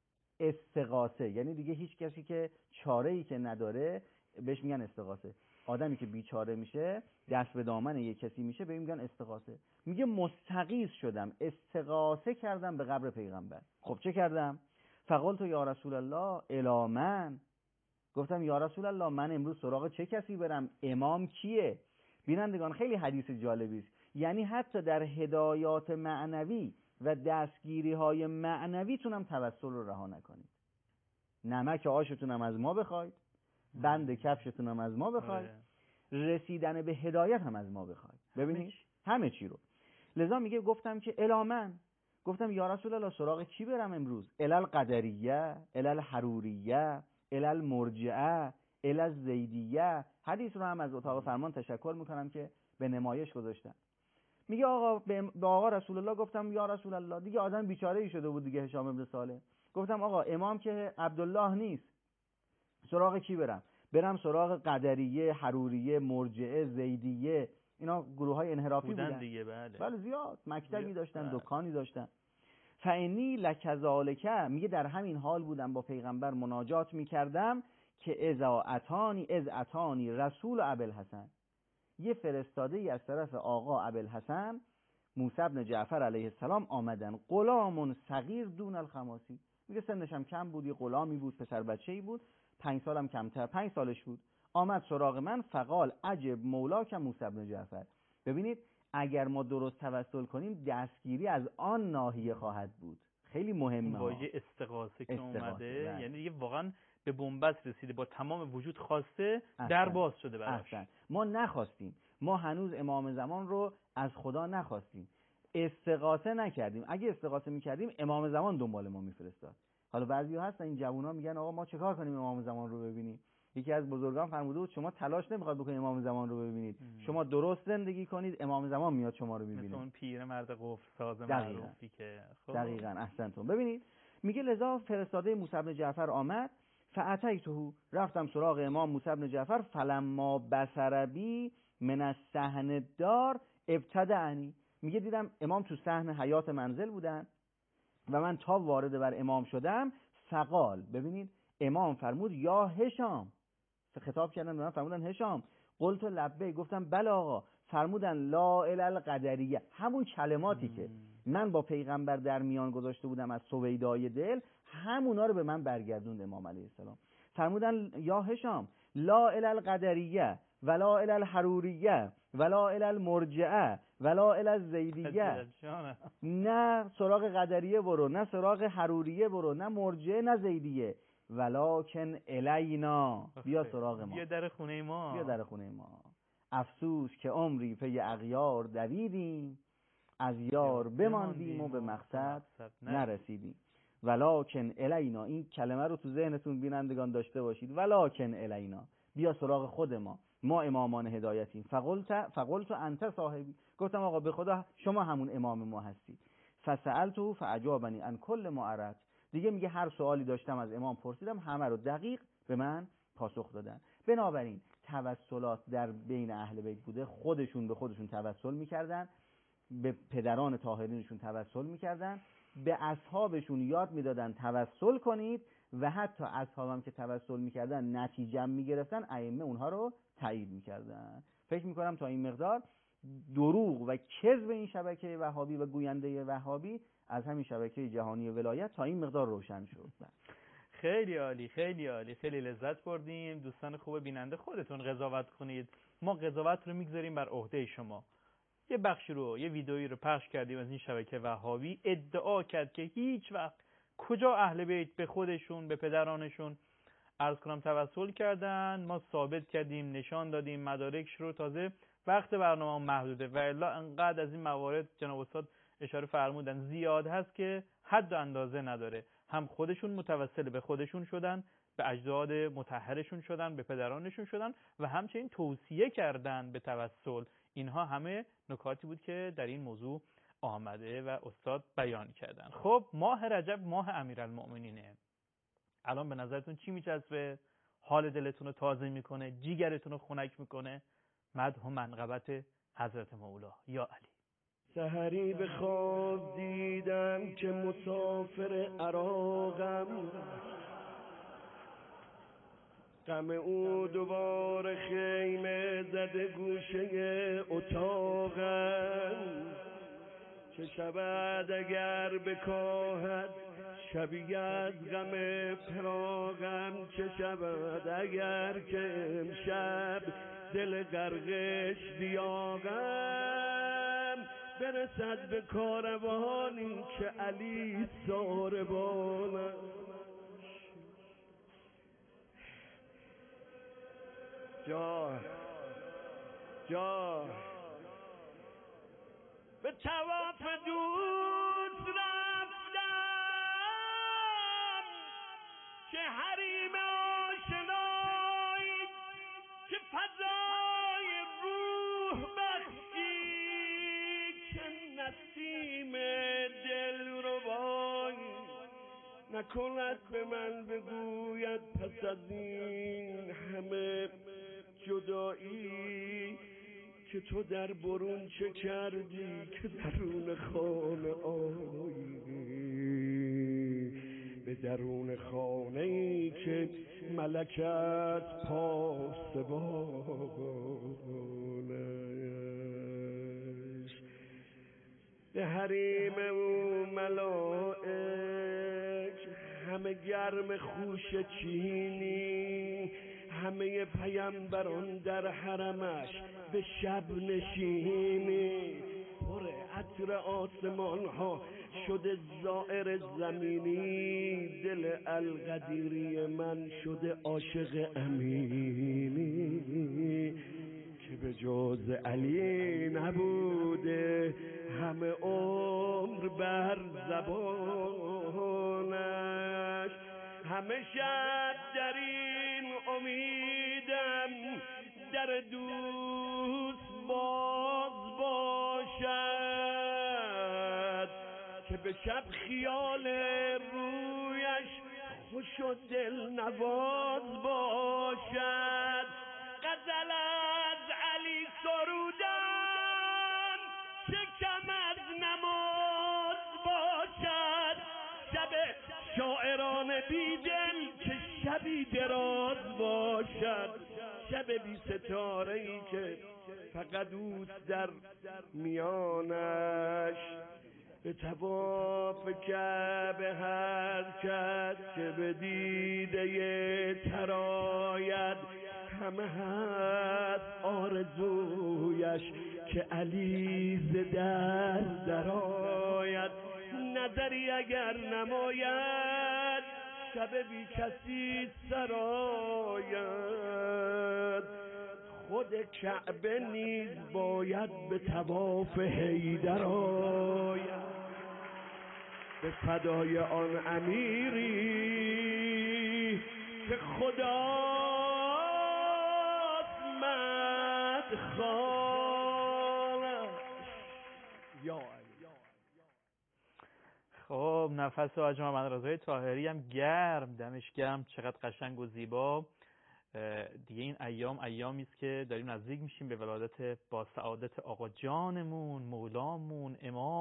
استغاثه، یعنی دیگه هیچ کسی که چاره‌ای که نداره بهش میگن استغاثه. آدمی که بیچاره میشه، دست به دامن یک کسی میشه، بهش میگن استغاثه. میگه مستغیث شدم، استغاثه کردم به قبر پیغمبر. خب چه کردم؟ فقلت یا رسول الله الی من، گفتم یا رسول الله من امروز سراغ چه کسی برم؟ امام کیه؟ بینندگان خیلی حدیث جالبی است. یعنی حتی در هدایات معنوی و دستگیری های معنوی تونم توسل رو رها نکنید. نمک آشتونم از ما بخواید، بند کفشتونم از ما بخواید، رسیدن به هدایت هم از ما بخواید. ببینید همه چی رو. لذا میگه گفتم که الامن، گفتم یا رسول الله سراغ کی برم امروز؟ الال قدریه، الال حروریه، الال مرجعه، الال زیدیه. حدیث رو هم از اتاق فرمان تشکر میکنم که به نمایش گذاشتن. میگه آقا به آقا رسول الله گفتم یا رسول الله، دیگه آدم بیچاره ای شده بود دیگه هشام ابن سالم. گفتم آقا امام که عبدالله نیست، سراغ کی برم؟ برم سراغ قدریه، حروریه، مرجعه، زیدیه. اینا گروه های انحرافی بودن دیگه. بله. بله زیاد، مکتبی داشتن، دکانی داشتن. فانی لکذالک، میگه در همین حال بودم با پیغمبر مناجات میکردم که اذ اتانی رسول ابوالحسن، یه فرستاده ای از طرف آقا ابوالحسن موسی بن جعفر علیه السلام آمدن، غلام صغیر دون الخماسی، میگه سنش هم کم بود، یه غلامی بود، پسر بچه‌ای بود، 5 سالم کمتر، 5 سالش بود. آمد سراغ من فقال عجب مولاک موسی بن جعفر. ببینید اگر ما درست توسل کنیم دستگیری از آن ناحیه خواهد بود. خیلی مهمه. واژه استغاثه که اومده یعنی دیگه واقعا به بنبست رسیده، با تمام وجود خواسته، در باز شده براش. ما نخواستیم، ما هنوز امام زمان رو از خدا نخواستیم، استغاثه نکردیم. اگه استغاثه میکردیم امام زمان دنبال ما میفرستاد. حالا بعضی هستن این جوونا میگن آقا ما چه کار کنیم امام زمان رو ببینیم؟ یکی از بزرگان فرموده بود شما تلاش نمیخواد بکنید امام زمان رو ببینید، شما درست زندگی کنید امام زمان میاد شما رو ببینه. مثل اون پیرمرد قفل ساز معروفی که دقیقاً احسنتون. ببینید میگه لذا فرستاده موسی بن جعفر آمد، فاتیته، رفتم سراغ امام موسی بن جعفر، فلما بصر بی من الصحن الدار ابتدعنی، میگه دیدم امام تو صحن حیات منزل بودن و من تا وارد بر امام شدم، فقال، ببینید امام فرمود یا هشام، خطاب کردن به من فرمودن هشام، قلت لبیک، گفتم بله آقا. فرمودن لا اله القدریه، همون کلماتی که من با پیغمبر در میان گذاشته بودم از سویدای دل، همونا رو به من برگردوند امام علیه السلام. فرمودن یا هشام لا اله القدریه ولا اله الحروریه ولا اله المرجعه ولا اله الزیدیه، نه سراغ قدریه برو، نه سراغ حروریه برو، نه مرجعه نه زیدیه، ولکن الینا، بیا سراغ ما، بیا در خونه ما، بیا در خونه ما. افسوس که عمری پی اغیار دویدیم، از یار بماندیم و به مقصد نرسیدیم. ولکن الینا، این کلمه رو تو ذهنتون بینندگان داشته باشید. ولکن الینا، بیا سراغ خود ما امامان هدایتیم. فقلت انت صاحبی، گفتم آقا به خدا شما همون امام ما هستید. فسألته فاجابنی عن کل ما اردت، دیگه میگه هر سوالی داشتم از امام پرسیدم، همه رو دقیق به من پاسخ دادن. بنابراین توسلات در بین اهل بیت بوده، خودشون به خودشون توسل میکردن، به پدران طاهرینشون توسل میکردن، به اصحابشون یاد میدادن توسل کنید، و حتی اصحابم که توسل میکردن نتیجه میگرفتن، ائمه اونها رو تایید میکردن. فکر میکنم تا این مقدار دروغ و کذب این شبکه وهابی و گوینده وهابی از همین شبکه جهانی ولایت تا این مقدار روشن شد. خیلی عالی، خیلی عالی، خیلی لذت بردیم. دوستان خوب بیننده خودتون قضاوت کنید، ما قضاوت رو میگذاریم بر عهده شما. یه بخشی رو، یه ویدئویی رو پخش کردیم از این شبکه وهابی، ادعا کرد که هیچ وقت کجا اهل بیت به خودشون، به پدرانشون عرض کنم توسل کردن. ما ثابت کردیم، نشان دادیم، مدارکش رو. تازه وقت برنامه محدوده و الا انقدر از این موارد جناب استاد اشاره فرمودن زیاد هست که حد و اندازه نداره. هم خودشون متوسل به خودشون شدن، به اجداد مطهرشون شدن، به پدرانشون شدن، و همچنین توصیه کردن به توسل. اینها همه نکاتی بود که در این موضوع آمده و استاد بیان کردن. خب ماه رجب ماه امیرالمؤمنینه. الان به نظرتون چی میچسبه؟ حال دلتون رو تازه میکنه، جیگرتون رو خنک میکنه؟ مدح و منقبت حضرت مولا یا علی. سحری به خواب دیدم که مسافر عراقم، غم او دوباره خیمه زده گوشه اتاقم. چه شود اگر بکاهد شبیه از غم فراقم، چه شود اگر که امشب دل غرقش بیاغم. برسد به کاروانی که علی ساربانم. جا به طواف دوست رفتم که حریم آشنایی، که فضای روح بخشی، که نسیم دل ربایی. نکند به من بگوید پس از این همه جدایی که تو در برون چه کردی که درون خانه آیی، به درون خانه ای که ملکت پاسبانش. به حریم او ملائک همه گرم خوش چینی، همه پیامبران در حرمش به شب نشینی. پر عطر آسمان ها شده زائر زمینی، دل القدیری من شده عاشق امینی. که به جز علی نبوده همه عمر بر زبانش. همه شب در این امیدم در دوست باز باشد، که به شب خیال رویش خوش و دل نواز باشد. غزل از علی سرودم چه کم از نماز باشد. شب شاعران بیدل که شبی دراز باشد. شب بی ستاره ای که فقط اوست در میانش. به طواف کعبه هر کس که به دیده تراید، همه هست آرزویش که علی ز در آید. نظری اگر نماید شب بی کسی سراید، خود کعبه نیز باید به طواف حیدر آید. به فدای آن امیری که خداست مدخالش. یا خب نفس حاج محمد رضای طاهری هم گرم، دمش گرم، چقدر قشنگ و زیبا. دیگه این ایامی است که داریم نزدیک میشیم به ولادت با سعادت آقا جانمون، مولامون،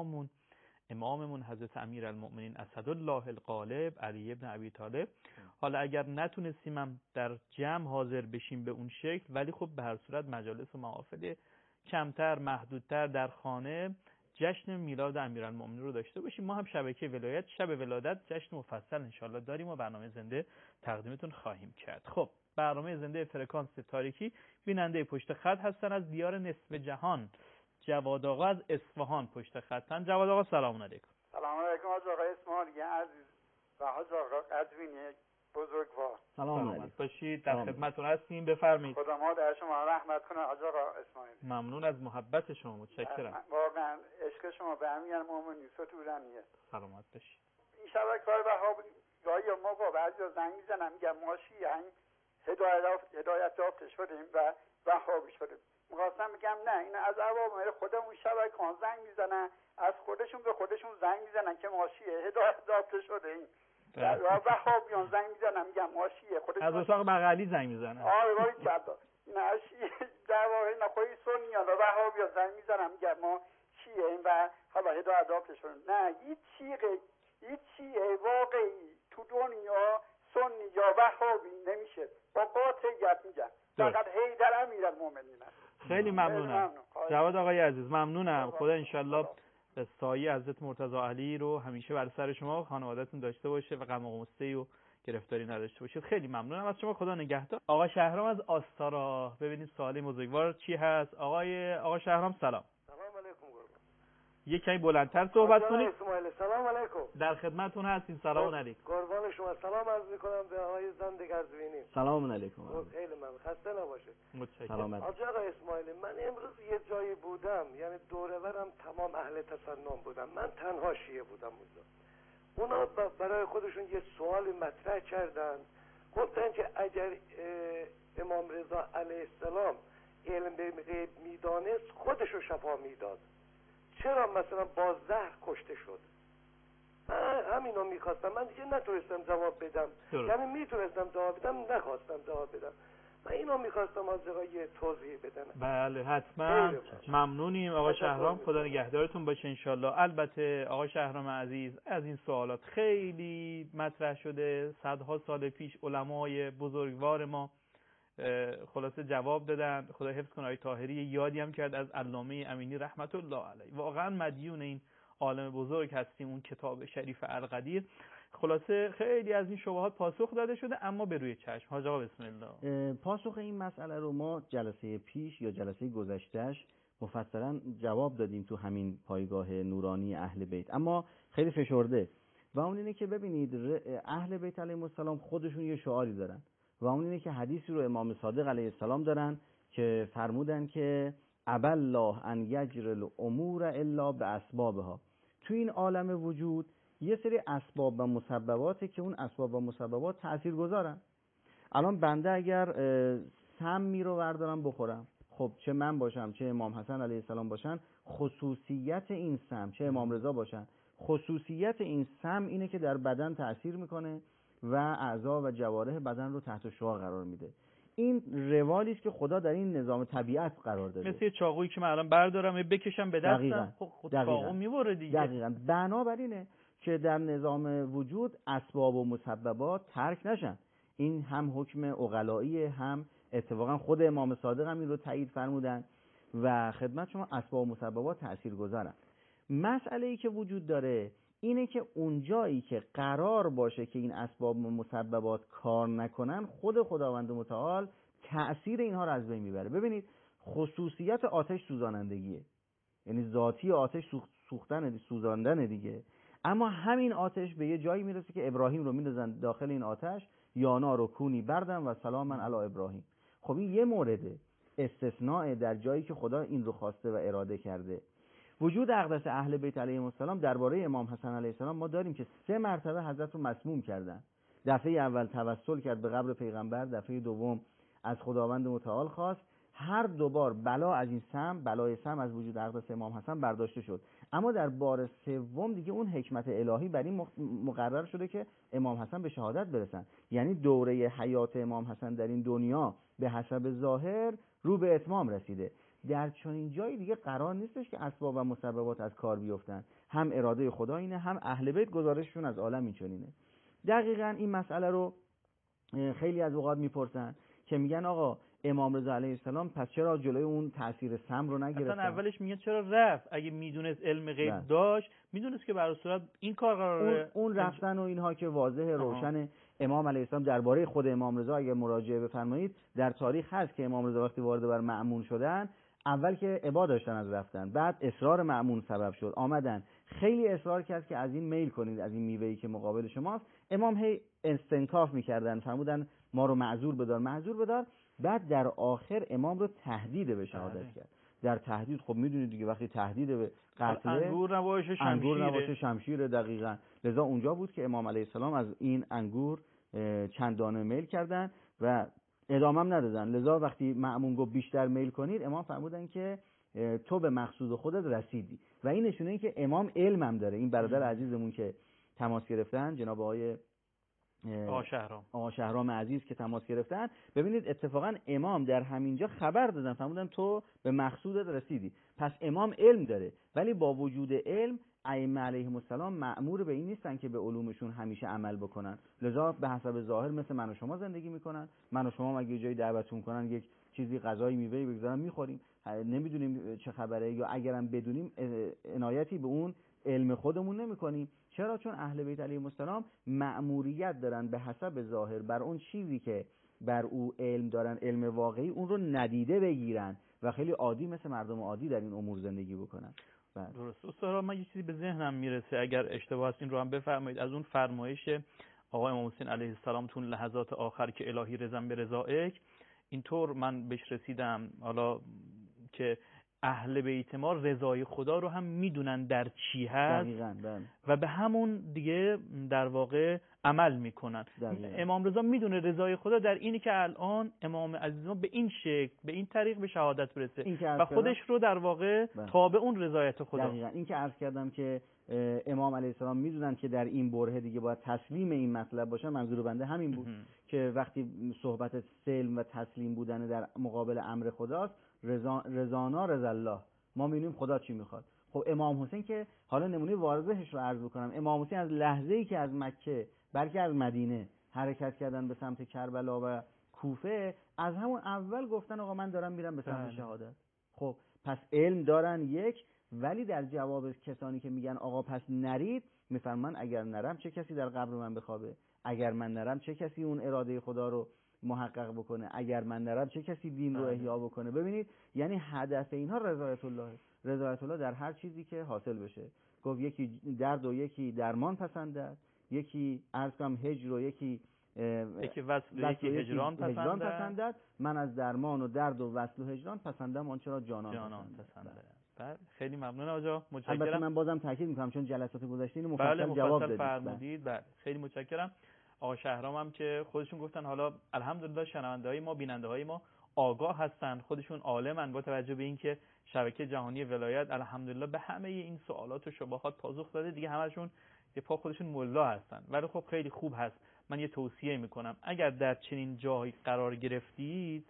اماممون حضرت امیرالمؤمنین اسدالله الغالب علی ابن ابی طالب. حالا اگر نتونستیم هم در جمع حاضر بشیم به اون شکل، ولی خب به هر صورت مجالس و محافل کمتر، محدودتر در خانه جشن میلاد امیرالمؤمنین رو داشته باشیم. ما هم شبکه ولایت شب ولادت جشن مفصل انشالله داریم و برنامه زنده تقدیمتون خواهیم کرد. خب برنامه زنده فرکانس تاریکی، بیننده پشت خط هستن از دیار نصف جهان، جواد آقا از اصفهان پشت خطن. جواد آقا سلام علیکم. سلام علیکم حاج آقا اسماعیلی عزیز و حاج آقا قزوینی بزرگوار. سلام علیکم باشید، در خدمتتون هستیم، بفرمایید. خدا ما در شما رحمت کنه حاج آقا اسماعیلی. ممنون از محبت شما، متشکرم. واقعا عشق شما به امیرالمؤمنین ستورنیه. سلامت باشید. این شبکه کار وهاب گاهی ما با بعضیا زنگ میزنن میگن ما شیعه هدایت یافته شدیم و وهابی شدیم. می‌خواستم بگم نه، این از عوامل خودمون شبکه‌ها زنگ میزنن، از خودشون به خودشون زنگ میزنن که ما شیعه هدایت یافته شدیم. و وهابیان زنگ میزنن میگن ما شیعه خودشون از اتاق بغلی زنگ میزنن. آره ولی کرد. نه شیعه در واقع نه خودی سنیان و وهابیان زنگ میزنن میگن ما شیعه و حالا هدایت یافته شدیم. نه، هیچ شیعه واقعی تو دنیا سنی یا وهابی نمیشه. با قاطعیت میگن. فقط حیدر امیرالمؤمنین است. خیلی ممنونم. جواد آقای عزیز ممنونم. خدا انشالله سایه حضرت مرتضی علی رو همیشه بر سر شما و خانواده‌تون داشته باشه و غم و غصه و گرفتاری نداشته باشید. خیلی ممنونم از شما، خدا نگهدار. آقا شهرام از آستارا، ببینید سوال بزرگوار چی هست. آقا شهرام سلام. سلام علیکم قربان. یک کمی بلندتر صحبت کنید. سلام علیکم. در خدمتتون هستیم. سلام علیکم. قربان شما. سلام عرض می‌کنم به آقای زنده قزوینی. سلام علیکم. خیلی ممنون. خسته نباشید. متشکرم. آقا اسماعیلی، من امروز یه جایی بودم، یعنی دوره برم تمام اهل تسنن بودم، من تنها شیعه بودم اونجا. اونا برای خودشون یه سوال مطرح کردن، گفتن که اگر امام رضا علیه السلام علم به غیب میدانست خودشو شفا میداد، چرا مثلا با زهر کشته شد؟ من همینو میخواستم، من دیگه نتونستم جواب بدم. یعنی میتونستم جواب بدم، نخواستم جواب بدم. من اینو میخواستم از یه توضیح بدم. بله حتما. ممنونیم آقا شهرام، خدا نگهدارتون باشه انشالله. البته آقا شهرام عزیز، از این سوالات خیلی مطرح شده، صدها سال پیش علمای بزرگوار ما خلاصه جواب دادن. خدا حفظ کنه. آقای طاهری یادی هم کرد از علامه امینی رحمت الله علیه. واقعا مدیون این عالم بزرگ هستیم، اون کتاب شریف القدیر. خلاصه خیلی از این شبهات پاسخ داده شده، اما به روی چشم. حاج آقا بسم الله. پاسخ این مسئله رو ما جلسه پیش یا جلسه گذشتهش مفصلا جواب دادیم تو همین پایگاه نورانی اهل بیت، اما خیلی فشرده. و اون اینه که ببینید اهل بیت علیهم السلام خودشون یه شعاری دارن و اون اینه که حدیثی رو امام صادق علیه السلام دارن که فرمودن که ابى الله ان یجری الامور الا باسبابها. تو این عالم وجود یه سری اسباب و مسبباته که اون اسباب و مسببات تاثیرگذارن. الان بنده اگر سمی رو بردارم بخورم، خب چه من باشم چه امام حسن علیه السلام باشن، خصوصیت این سم، چه امام رضا باشن، خصوصیت این سم اینه که در بدن تأثیر میکنه و اعضا و جوارح بدن رو تحت شعاع قرار میده. این روالی است که خدا در این نظام طبیعت قرار داده. مثل چاقویی که من الان بردارم بکشم به دستم، خب چاقو میبره دیگه. دقیقاً. بنابراینه که در نظام وجود اسباب و مسببات ترک نشن. این هم حکم عقلایی، هم اتفاقا خود امام صادق هم این رو تایید فرمودن و خدمت شما اسباب و مسببات تاثیرگذارن. مسئله ای که وجود داره اینه که اونجایی که قرار باشه که این اسباب و مسببات کار نکنن، خود خداوند متعال تأثیر اینها رو از بین میبره. ببینید خصوصیت آتش سوزانندگیه، یعنی ذاتی آتش سوزاندن دیگه، اما همین آتش به یه جایی میرسه که ابراهیم رو میندازن داخل این آتش، یا نار کونی بردن و سلاما علی ابراهیم. خب این یه مورده استثناء در جایی که خدا این رو خواسته و اراده کرده. وجود اقدس اهل بیت علیهم السلام درباره امام حسن علیه السلام ما داریم که 3 مرتبه حضرت رو مسموم کردن. دفعه اول توسل کرد به قبر پیغمبر، دفعه دوم از خداوند متعال خواست. هر دوبار بلا از این بلای سم از وجود اقدس امام حسن برداشته شد، اما در بار سوم دیگه اون حکمت الهی بر این مقرر شده که امام حسن به شهادت برسن. یعنی دوره حیات امام حسن در این دنیا به حسب ظاهر رو به اتمام رسیده. در چنین جایی دیگه قرار نیستش که اسباب و مسببات از کار بیفتن. هم اراده خدا اینه، هم اهل بیت گزارششون از عالم این چنینه. دقیقاً این مسئله رو خیلی از اوقات میپرسن که میگن آقا امام رضا علیه السلام پس چرا جلوی اون تاثیر سم رو نگرفتن؟ اصلا اولش میگن چرا رفت؟ اگه میدونست علم غیب داشت، میدونست که برای صورت این کار قراره اون رفتن و اینها که واضح روشن. امام علیه السلام درباره خود امام رضا اگه مراجعه بفرمایید در تاریخ هست که امام رضا وقتی وارد بر مأمون شدن، اول که ابا داشتن از رفتن، بعد اصرار مأمون سبب شد آمدن، خیلی اصرار کرد که از این میل کنید، از این میوه‌ای که مقابل شماست. امام هی استنکاف میکردن، فرمودن ما رو معذور بدار. بعد در آخر امام رو تهدید به شهادت کرد. در تهدید خب میدونید دیگه وقتی تهدید به قتل انگور نباشه شمشیر دقیقاً. لذا اونجا بود که امام علیه السلام از این انگور چند دانه میل کردن و ادامم ندادن. لذا وقتی مأمون گفت بیشتر میل کنید، امام فرمودن که تو به مقصود خودت رسیدی. و این نشونه این که امام علمم داره. این برادر عزیزمون که تماس گرفتن، جناب آقای آقا شهرام عزیز که تماس گرفتن، ببینید اتفاقا امام در همینجا خبر دادن، فرمودن تو به مقصودت رسیدی. پس امام علم داره، ولی با وجود علم ائمه علیهم السلام مأمور به این نیستن که به علومشون همیشه عمل بکنن. لذا به حسب ظاهر مثل من و شما زندگی میکنن. من و شما اگه جایی دعوتون کنن یک چیزی غذایی میوه‌ای بگذارن میخوریم، نمیدونیم چه خبره، یا اگرم بدونیم عنایتی به اون علم خودمون نمی‌کنیم. چرا؟ چون اهل بیت علیهم السلام مأموریت دارن به حسب ظاهر بر اون چیزی که بر او علم دارن، علم واقعی، اون رو ندیده بگیرن و خیلی عادی مثل مردم عادی در این امور زندگی بکنن. درست. استاد من یه چیزی به ذهنم میرسه، اگر اشتباه است این رو هم بفرمایید. از اون فرمایش آقای امام حسین علیه السلام تو لحظات آخر که الهی رضا به رضایک، اینطور من بهش رسیدم حالا که اهل بیت ما رضای خدا رو هم میدونن در چی هست و به همون دیگه در واقع عمل میکنن. امام رضا میدونه رضای خدا در اینی که الان امام عزیز ما به این شکل، به این طریق به شهادت برسه و خودش رو در واقع تابع اون رضایت خدا. دقیقاً این که عرض کردم که امام علیه السلام میدونن که در این بره دیگه باید تسلیم این مطلب باشن، منظور بنده همین بود که وقتی صحبت سلم و تسلیم بودن در مقابل امر خداست، رضانا رضا الله، ما می‌بینیم خدا چی میخواد. خب امام حسین که حالا نمونه واضحش رو عرض بکنم، امام حسین از لحظه‌ای که از مکه بلکه از مدینه حرکت کردن به سمت کربلا و کوفه، از همون اول گفتن آقا من دارم میرم به سمت شهادت. خب پس علم دارن یک، ولی در جواب کسانی که میگن آقا پس نرید، میفرمان اگر نرم چه کسی در قبر من بخوابه؟ اگر من نرم چه کسی اون اراده خدا رو محقق بکنه؟ اگر من نرم چه کسی دین رو احیا بکنه؟ ببینید یعنی هدف اینها رضایت الله، رضایت الله در هر چیزی که حاصل بشه. گفت یکی درد و یکی درمان پسندد، یکی عرض کنم هجر و یکی وصل و یکی هجران پسندد. من از درمان و درد و وصل و هجران پسندم آنچه را جانان پسندد. بله خیلی ممنون آقا، متشکرم. البته من بازم تاکید میکنم چون جلسات گذشته اینو مفصل جواب فرمودید. بله خیلی متشکرم. آقا شهرام هم که خودشون گفتن حالا الحمدلله شنونده‌های ما، بیننده‌های ما آگاه هستن، خودشون عالمن، با توجه به اینکه شبکه جهانی ولایت الحمدلله به همه این سوالات و شبهات پاسخ داده، دیگه همشون یه پا خودشون ملا هستن. ولی خب خیلی خوب هست. من یه توصیه میکنم اگر در چنین جایی قرار گرفتید،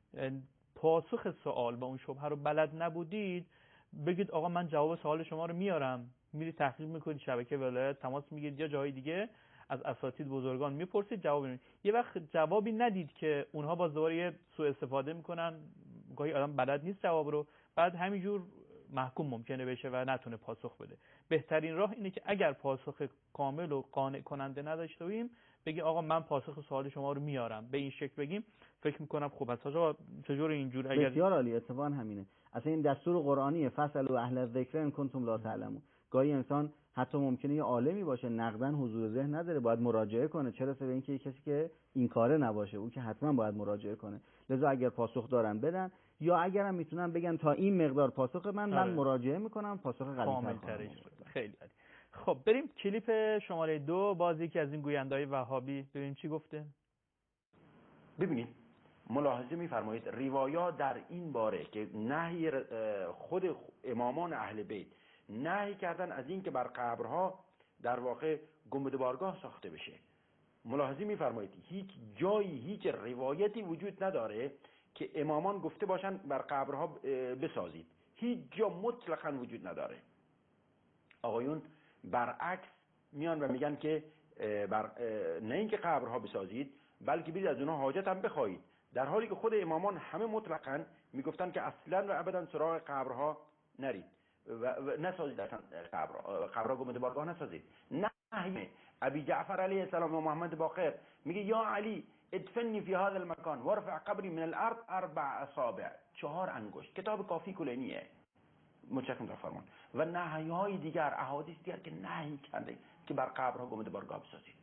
پاسخ سوال با اون شبهه رو بلد نبودید، بگید آقا من جواب سوال شما رو میارم، میرید تحقیق میکنید، شبکه ولایت تماس میگیرید یا جای دیگه. از اساتید بزرگان میپرسید جواب نمیدید. یه وقت جوابی ندید که اونها باز دوباره یه سوء استفاده میکنن، گاهی آدم بلد نیست جواب رو، بعد همینجور محکوم ممکنه بشه و نتونه پاسخ بده. بهترین راه اینه که اگر پاسخ کامل و قانع کننده نداشته باشیم بگی آقا من پاسخ سوال شما رو میارم، به این شکل بگیم فکر میکنم خوب است. آقا چجور اینجور اگر بسیار عالی، اتفاقا همینه. اصلا این دستور قرآنیه، فاسألوا اهل الذکر ان کنتم لا تعلمون. گاهی انسان حتی ممکنه یه عالمی باشه نقداً حضور ذهن نداره، باید مراجعه کنه، چرا به اینکه کسی که این کاره نباشه، او که حتما باید مراجعه کنه. لذا اگر پاسخ دارن بدن، یا اگرم میتونن بگن تا این مقدار پاسخ من مراجعه میکنم، پاسخ کامل‌ترش. خیلی عالی. خب بریم کلیپ شماره 2، باز یکی از این گوینده‌های وهابی، ببینیم چی گفته. ببینید ملاحظه می‌فرمایید روایات در این باره که نهی خود امامان اهل بیت نهی کردن از این که بر قبرها در واقع گنبد بارگاه ساخته بشه. ملاحظه می‌فرمایید هیچ جایی هیچ روایتی وجود نداره که امامان گفته باشن بر قبرها بسازید، هیچ جا مطلقاً وجود نداره. آقایون برعکس میان و میگن که نه اینکه قبرها بسازید بلکه برید از اونها حاجت هم بخواهید، در حالی که خود امامان همه مطلقاً میگفتن که اصلاً و ابداً سراغ قبرها نرید و نسازید، اصلا قبرها گنبد بارگاه نسازید. نه ابی جعفر علیه السلام و محمد باقر میگه یا علی ادفنی فی هذا المکان وارفع قبری من الارض 4 اصابع، 4 انگشت. کتاب کافی کلینیه، متشکرم در فرمان. و نهی‌های دیگر، احادیث دیگر که نهی کرده که بر قبرها گنبد بارگاه بسازید.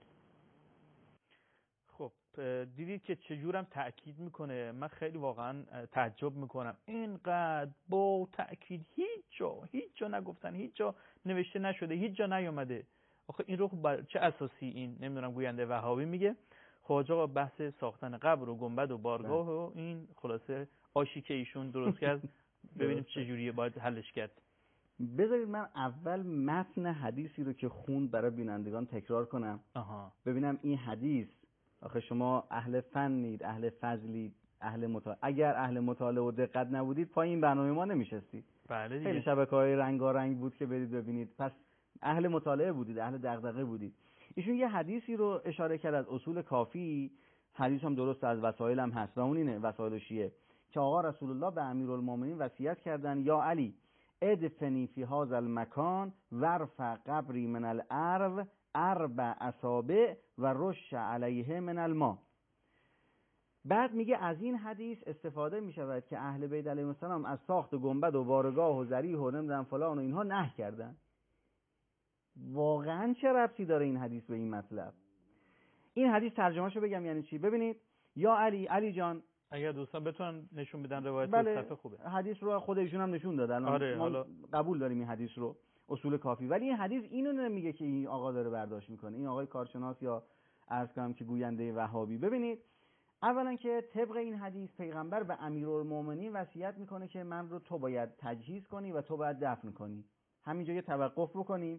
خب دیدید که چجورم تأکید میکنه. من خیلی واقعا تعجب میکنم، اینقدر با تأکید هیچ جا نگفتن، هیچ جا نوشته نشده، هیچ جا نیومده. آخه این رو بر چه اساسی این نمیدونم گوینده وهابی میگه؟ خب آقا بحث ساختن قبر و گنبد و بارگاه و این خلاصه آشی که ایشون درست کرد، ببینیم چه جوریه باید حلش کرد. بذارید من اول متن حدیثی رو که خوند برای بینندگان تکرار کنم. ببینم این حدیث، آخه شما اهل فنید، اهل فضلید، اگر اهل مطالعه و دقت نبودید پای این برنامه ما نمیشستید. بله دیگه. خیلی شبکه‌های رنگارنگ بود که برید ببینید، پس اهل مطالعه بودید، اهل دغدغه بودید. ایشون یه حدیثی رو اشاره کرد از اصول کافی، حدیث هم درست از وسائل هم هست و اون اینه، وسائل شیعه، که آقا رسول الله به امیرالمومنین وصیت کردن یا علی ادفنی فی هذا المکان ورفع قبری من الارض 4 اصابع و رش علیه من الماء. بعد میگه از این حدیث استفاده میشود که اهل بیت علیهم السلام از ساخت گنبد و بارگاه و ذریح و نمیدونم فلان و اینها نهی کردن. واقعا چه ربطی داره این حدیث به این مطلب؟ این حدیث ترجمهشو بگم یعنی چی؟ ببینید یا علی جان، اگر دوستان بتونن نشون بدن روایت بله، خوبه. حدیث رو خود ایشون هم نشون دادن. آره، ما قبول داریم این حدیث رو، اصول کافی. ولی این حدیث اینو نمیگه که این آقا داره برداشت میکنه، این آقای کارشناس یا عرض کنم که گوینده وهابی. ببینید اولا که طبق این حدیث پیغمبر به امیرالمومنین وصیت میکنه که من رو تو باید تجهیز کنی و تو باید دفن کنی. همینجا یه توقف بکنیم.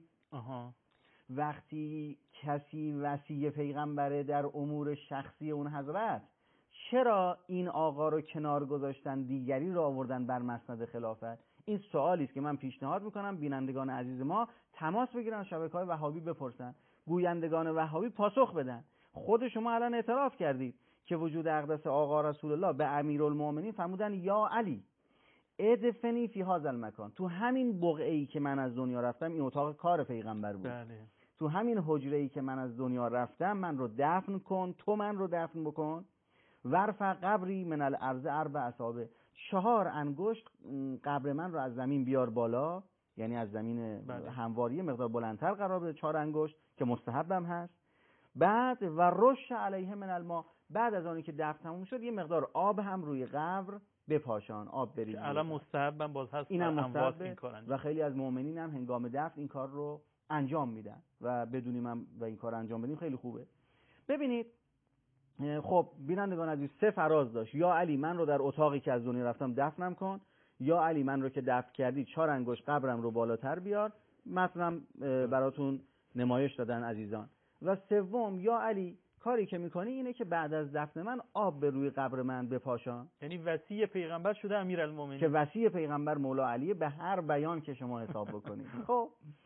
وقتی کسی وصی پیغمبره در امور شخصی اون حضرت، چرا این آقا رو کنار گذاشتن دیگری رو آوردن بر مسند خلافت؟ این سوالی است که من پیشنهاد میکنم بینندگان عزیز ما تماس بگیرن، شبکه‌های وهابی بپرسن، گویندگان وهابی پاسخ بدن. خود شما الان اعتراف کردید که وجود اقدس آقا رسول الله به امیرالمومنین فرمودن یا علی ادفنی فی هذا المکان، تو همین بقعه‌ای که من از دنیا رفتم، این اتاق کار پیغمبر بود. بله. تو همین حجره‌ای که من از دنیا رفتم من رو دفن کن، تو من رو دفن بکن. ورفع قبری من الارض 4 اصابع، 4 انگشت قبر من رو از زمین بیار بالا، یعنی از زمین همواری مقدار بلندتر قرار بده، 4 انگشت که مستحبم هست. بعد و رش علیه من الماء، بعد از آنی که دفن تموم شد یه مقدار آب هم روی قبر بپاشان، آب بریز. الان مستحبم باز هست، اینم اموات این کارن و خیلی از مؤمنین هم هنگام دفن این کار رو انجام میدن و بدونیم هم و این کار انجام بدیم خیلی خوبه. ببینید خب بینندگان عزیز 3 فراز داشت، یا علی من رو در اتاقی که از دنیا رفتم دفنم کن، یا علی من رو که دفن کردی 4 انگشت قبرم رو بالاتر بیار. مثلا براتون نمایش دادن عزیزان. و سوم یا علی کاری که میکنی اینه که بعد از دفن من آب به روی قبر من بپاشان. یعنی وصی پیغمبر شده امیرالمومنین، که وصی پیغمبر مولا علی به هر بیان که شما حساب بکنید. خب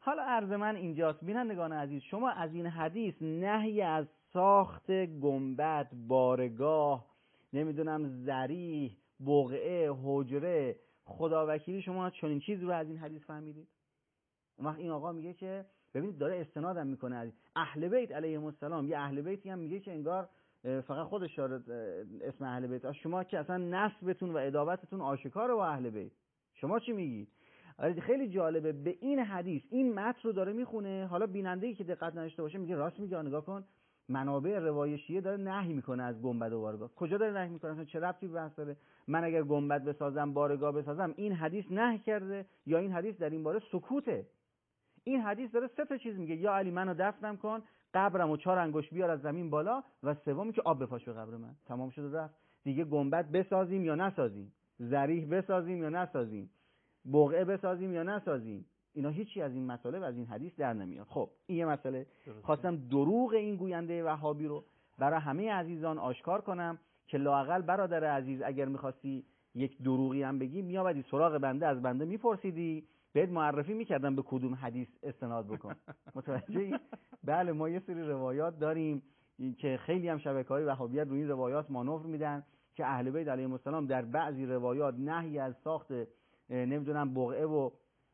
حالا عرض من اینجاست بینندگان عزیز، شما از این حدیث نهی از ساخت گنبد، بارگاه، نمیدونم ضریح، بقعه، حجره، خداوکیلی، شما چنین چیزی رو از این حدیث فهمیدید؟ اون وقت این آقا میگه که ببینید داره استنادم میکنه از اهل بیت علیهم السلام. یه اهل بیتی هم میگه که انگار فقط خودش داره اسم اهل بیت، شما که اصلا نسبتون و ادابتتون آشکاره با اهل بیت، شما چی میگید؟ خیلی جالبه. به این حدیث این متن رو داره میخونه، حالا بیننده‌ای که دقت نداشته باشه میگه راست میگه، نگاه کن منابع روای شیعه داره نهی میکنه از گنبد و بارگاه. کجا داره نهی میکنه؟ چه ربطی به بحث داره؟ من اگر گنبد بسازم، بارگاه بسازم، این حدیث نهی کرده یا این حدیث در این باره سکوته؟ این حدیث داره سه تا چیز میگه: یا علی منو دفنم کن، قبرمو 4 انگشت بیار از زمین بالا، و سومی که آب بپاش به قبر من. تمام شد و رفت. دیگه گنبد بسازیم یا نسازیم، ضریح بسازیم یا نسازیم، بقعه بسازیم یا نسازیم، اینا هیچی از این مسائل و از این حدیث در نمیاد. خب این یه مسئله. خواستم دروغ این گوینده وهابی رو برای همه عزیزان آشکار کنم که لااقل برادر عزیز اگر می‌خواستی یک دروغی هم بگی میآمدی سراغ بنده، از بنده میپرسیدی، بهت معرفی میکردم به کدوم حدیث استناد بکن. متوجهی؟ بله ما یه سری روایات داریم که خیلی هم شبکه‌های وهابیت روی این روایات مانور میدن که اهل بیت علیهم السلام در بعضی روایات نهی از ساخت نمیدونم بقعه و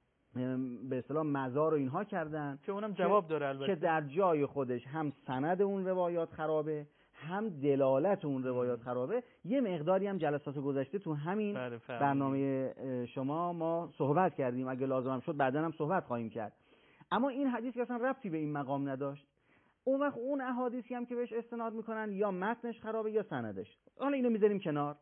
به اصطلاح مزار و اینها کردن که اونم جواب داره البته، که در جای خودش هم سند اون روایات خرابه، هم دلالت اون روایات خرابه. یه مقداری هم جلسات گذشته تو همین برنامه شما ما صحبت کردیم، اگه لازم شد بعداً هم صحبت خواهیم کرد. اما این حدیث که اصلا ربطی به این مقام نداشت. اون وقت اون احادیثی هم که بهش استناد میکنن یا متنش خرابه یا سندش. حالا اینو میذاریم کنار،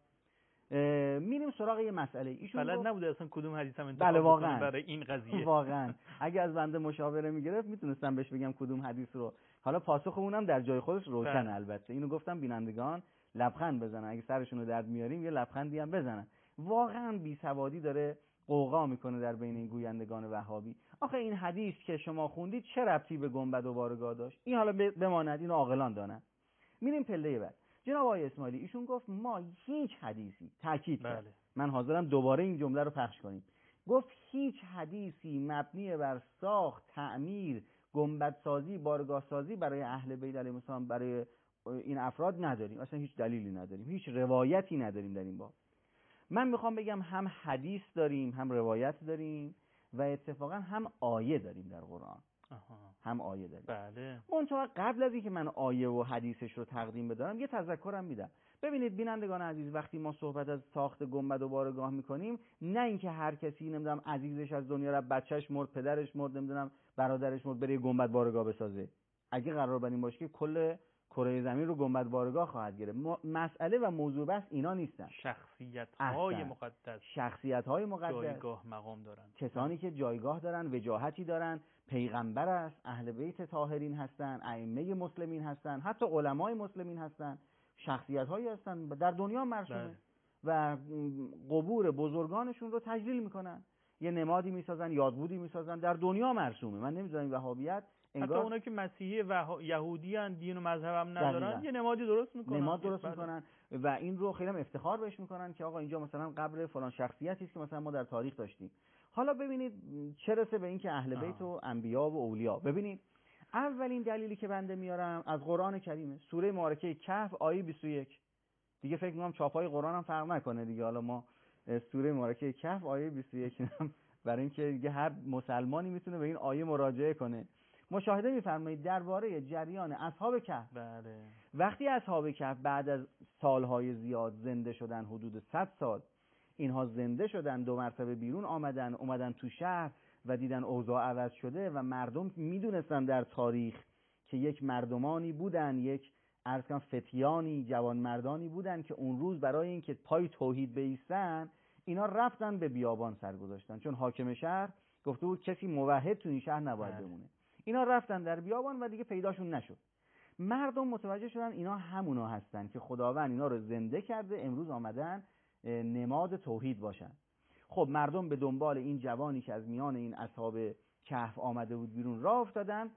میریم سراغ یه مسئله. ایشون بلد نبوده اصلا کدوم حدیث هم انتخاب کنه برای این قضیه. واقعا اگه از بنده مشاوره میگرفت میتونستم بهش بگم کدوم حدیث رو. حالا پاسخمونم در جای خودش روشن. البته اینو گفتم بینندگان لبخند بزنن، اگه سرشون رو درد میاریم یه لبخندی هم بزنن. واقعا بیسوادی داره قوقا میکنه در بین این گویندگان وهابی. آخه این حدیث که شما خوندید چه ربطی به گنبد و بارگاه داشت؟ این حالا بماند، اینو عاقلان دانن. میریم پله بعد. جناب آقای اسماعیلی ایشون گفت ما هیچ حدیثی، تاکید کرد، من حاضرم دوباره این جمله رو پخش کنیم، گفت هیچ حدیثی مبنی بر ساخت، تعمیر، گنبد سازی، بارگاه سازی برای اهل بیت علیهم السلام، برای این افراد نداریم، اصلا هیچ دلیلی نداریم، هیچ روایتی نداریم در این باب. من میخوام بگم هم حدیث داریم، هم روایت داریم و اتفاقا هم آیه داریم در قرآن. هم آیه داریم. بله. منتها قبل از اینکه من آیه و حدیثش رو تقدیم بدارم یه تذکرم میدم. ببینید بینندگان عزیز، وقتی ما صحبت از ساخت گنبد و بارگاه میکنیم، نه اینکه هر کسی نمیدونم عزیزش از دنیا رفت، بچهش مرد، پدرش مرد، نمیدونم برادرش مرد، بره گنبد بارگاه بسازه. اگه قرار بر این باشه که کل کره زمین رو گنبد بارگاه خواهد گرفت. مسئله و موضوع بحث اینا نیستن. شخصیت‌های مقدس، شخصیت‌های مقدس، جایگاه مقام دارن، کسانی که جایگاه دارن، وجاهتی دارن، پیغمبر است، اهل بیت طاهرین هستن، ائمه مسلمین هستن، حتی علمای مسلمین هستن، شخصیت‌هایی هستن در دنیا مرسومه و قبور بزرگانشون رو تجلیل میکنن، یه نمادی میسازن، یادبودی میسازن، در دنیا مرسومه. من نمی‌دونم وهابیت حتی اونا که مسیحی و یهودی ان، دین و مذهب هم ندارن، یه نمادی درست میکنن، نماد درست میکنن و این رو خیلی هم افتخار بهش میکنن که آقا اینجا مثلا قبر فلان شخصیتی است که مثلا ما در تاریخ داشتیم. حالا ببینید چه رسه به این که اهل بیت و انبیا و اولیا. ببینید اولین دلیلی که بنده میارم از قرآن کریمه، سوره مبارکه کهف آیه 21. دیگه فکر میکنم چاپای قرآن هم فرق نکنه دیگه. حالا ما سوره مبارکه کهف آیه 21 برای اینکه دیگه هر مسلمانی میتونه به این آیه مراجعه کنه. مشاهده می‌فرمایید درباره جریان اصحاب کهف. بله. وقتی اصحاب کهف بعد از سالهای زیاد زنده شدن، حدود 100 سال اینها زنده شدن، 2 مرتبه بیرون اومدن تو شهر و دیدن اوضاع عوض شده و مردم میدونستن در تاریخ که یک مردمانی بودن، یک عرض کنم فتیانی، جوان مردانی بودن که اون روز برای اینکه پای توحید بایستن اینا رفتن به بیابان سر گذاشتن، چون حاکم شهر گفته بود کسی موحد تو این شهر نباید بمونه. اینا رفتن در بیابان و دیگه پیداشون نشد. مردم متوجه شدن اینا همونا هستن که خداوند اینا رو زنده کرده، امروز آمدن نماد توحید باشن. خب مردم به دنبال این جوانی که از میان این اصحاب کهف آمده بود بیرون راه افتادن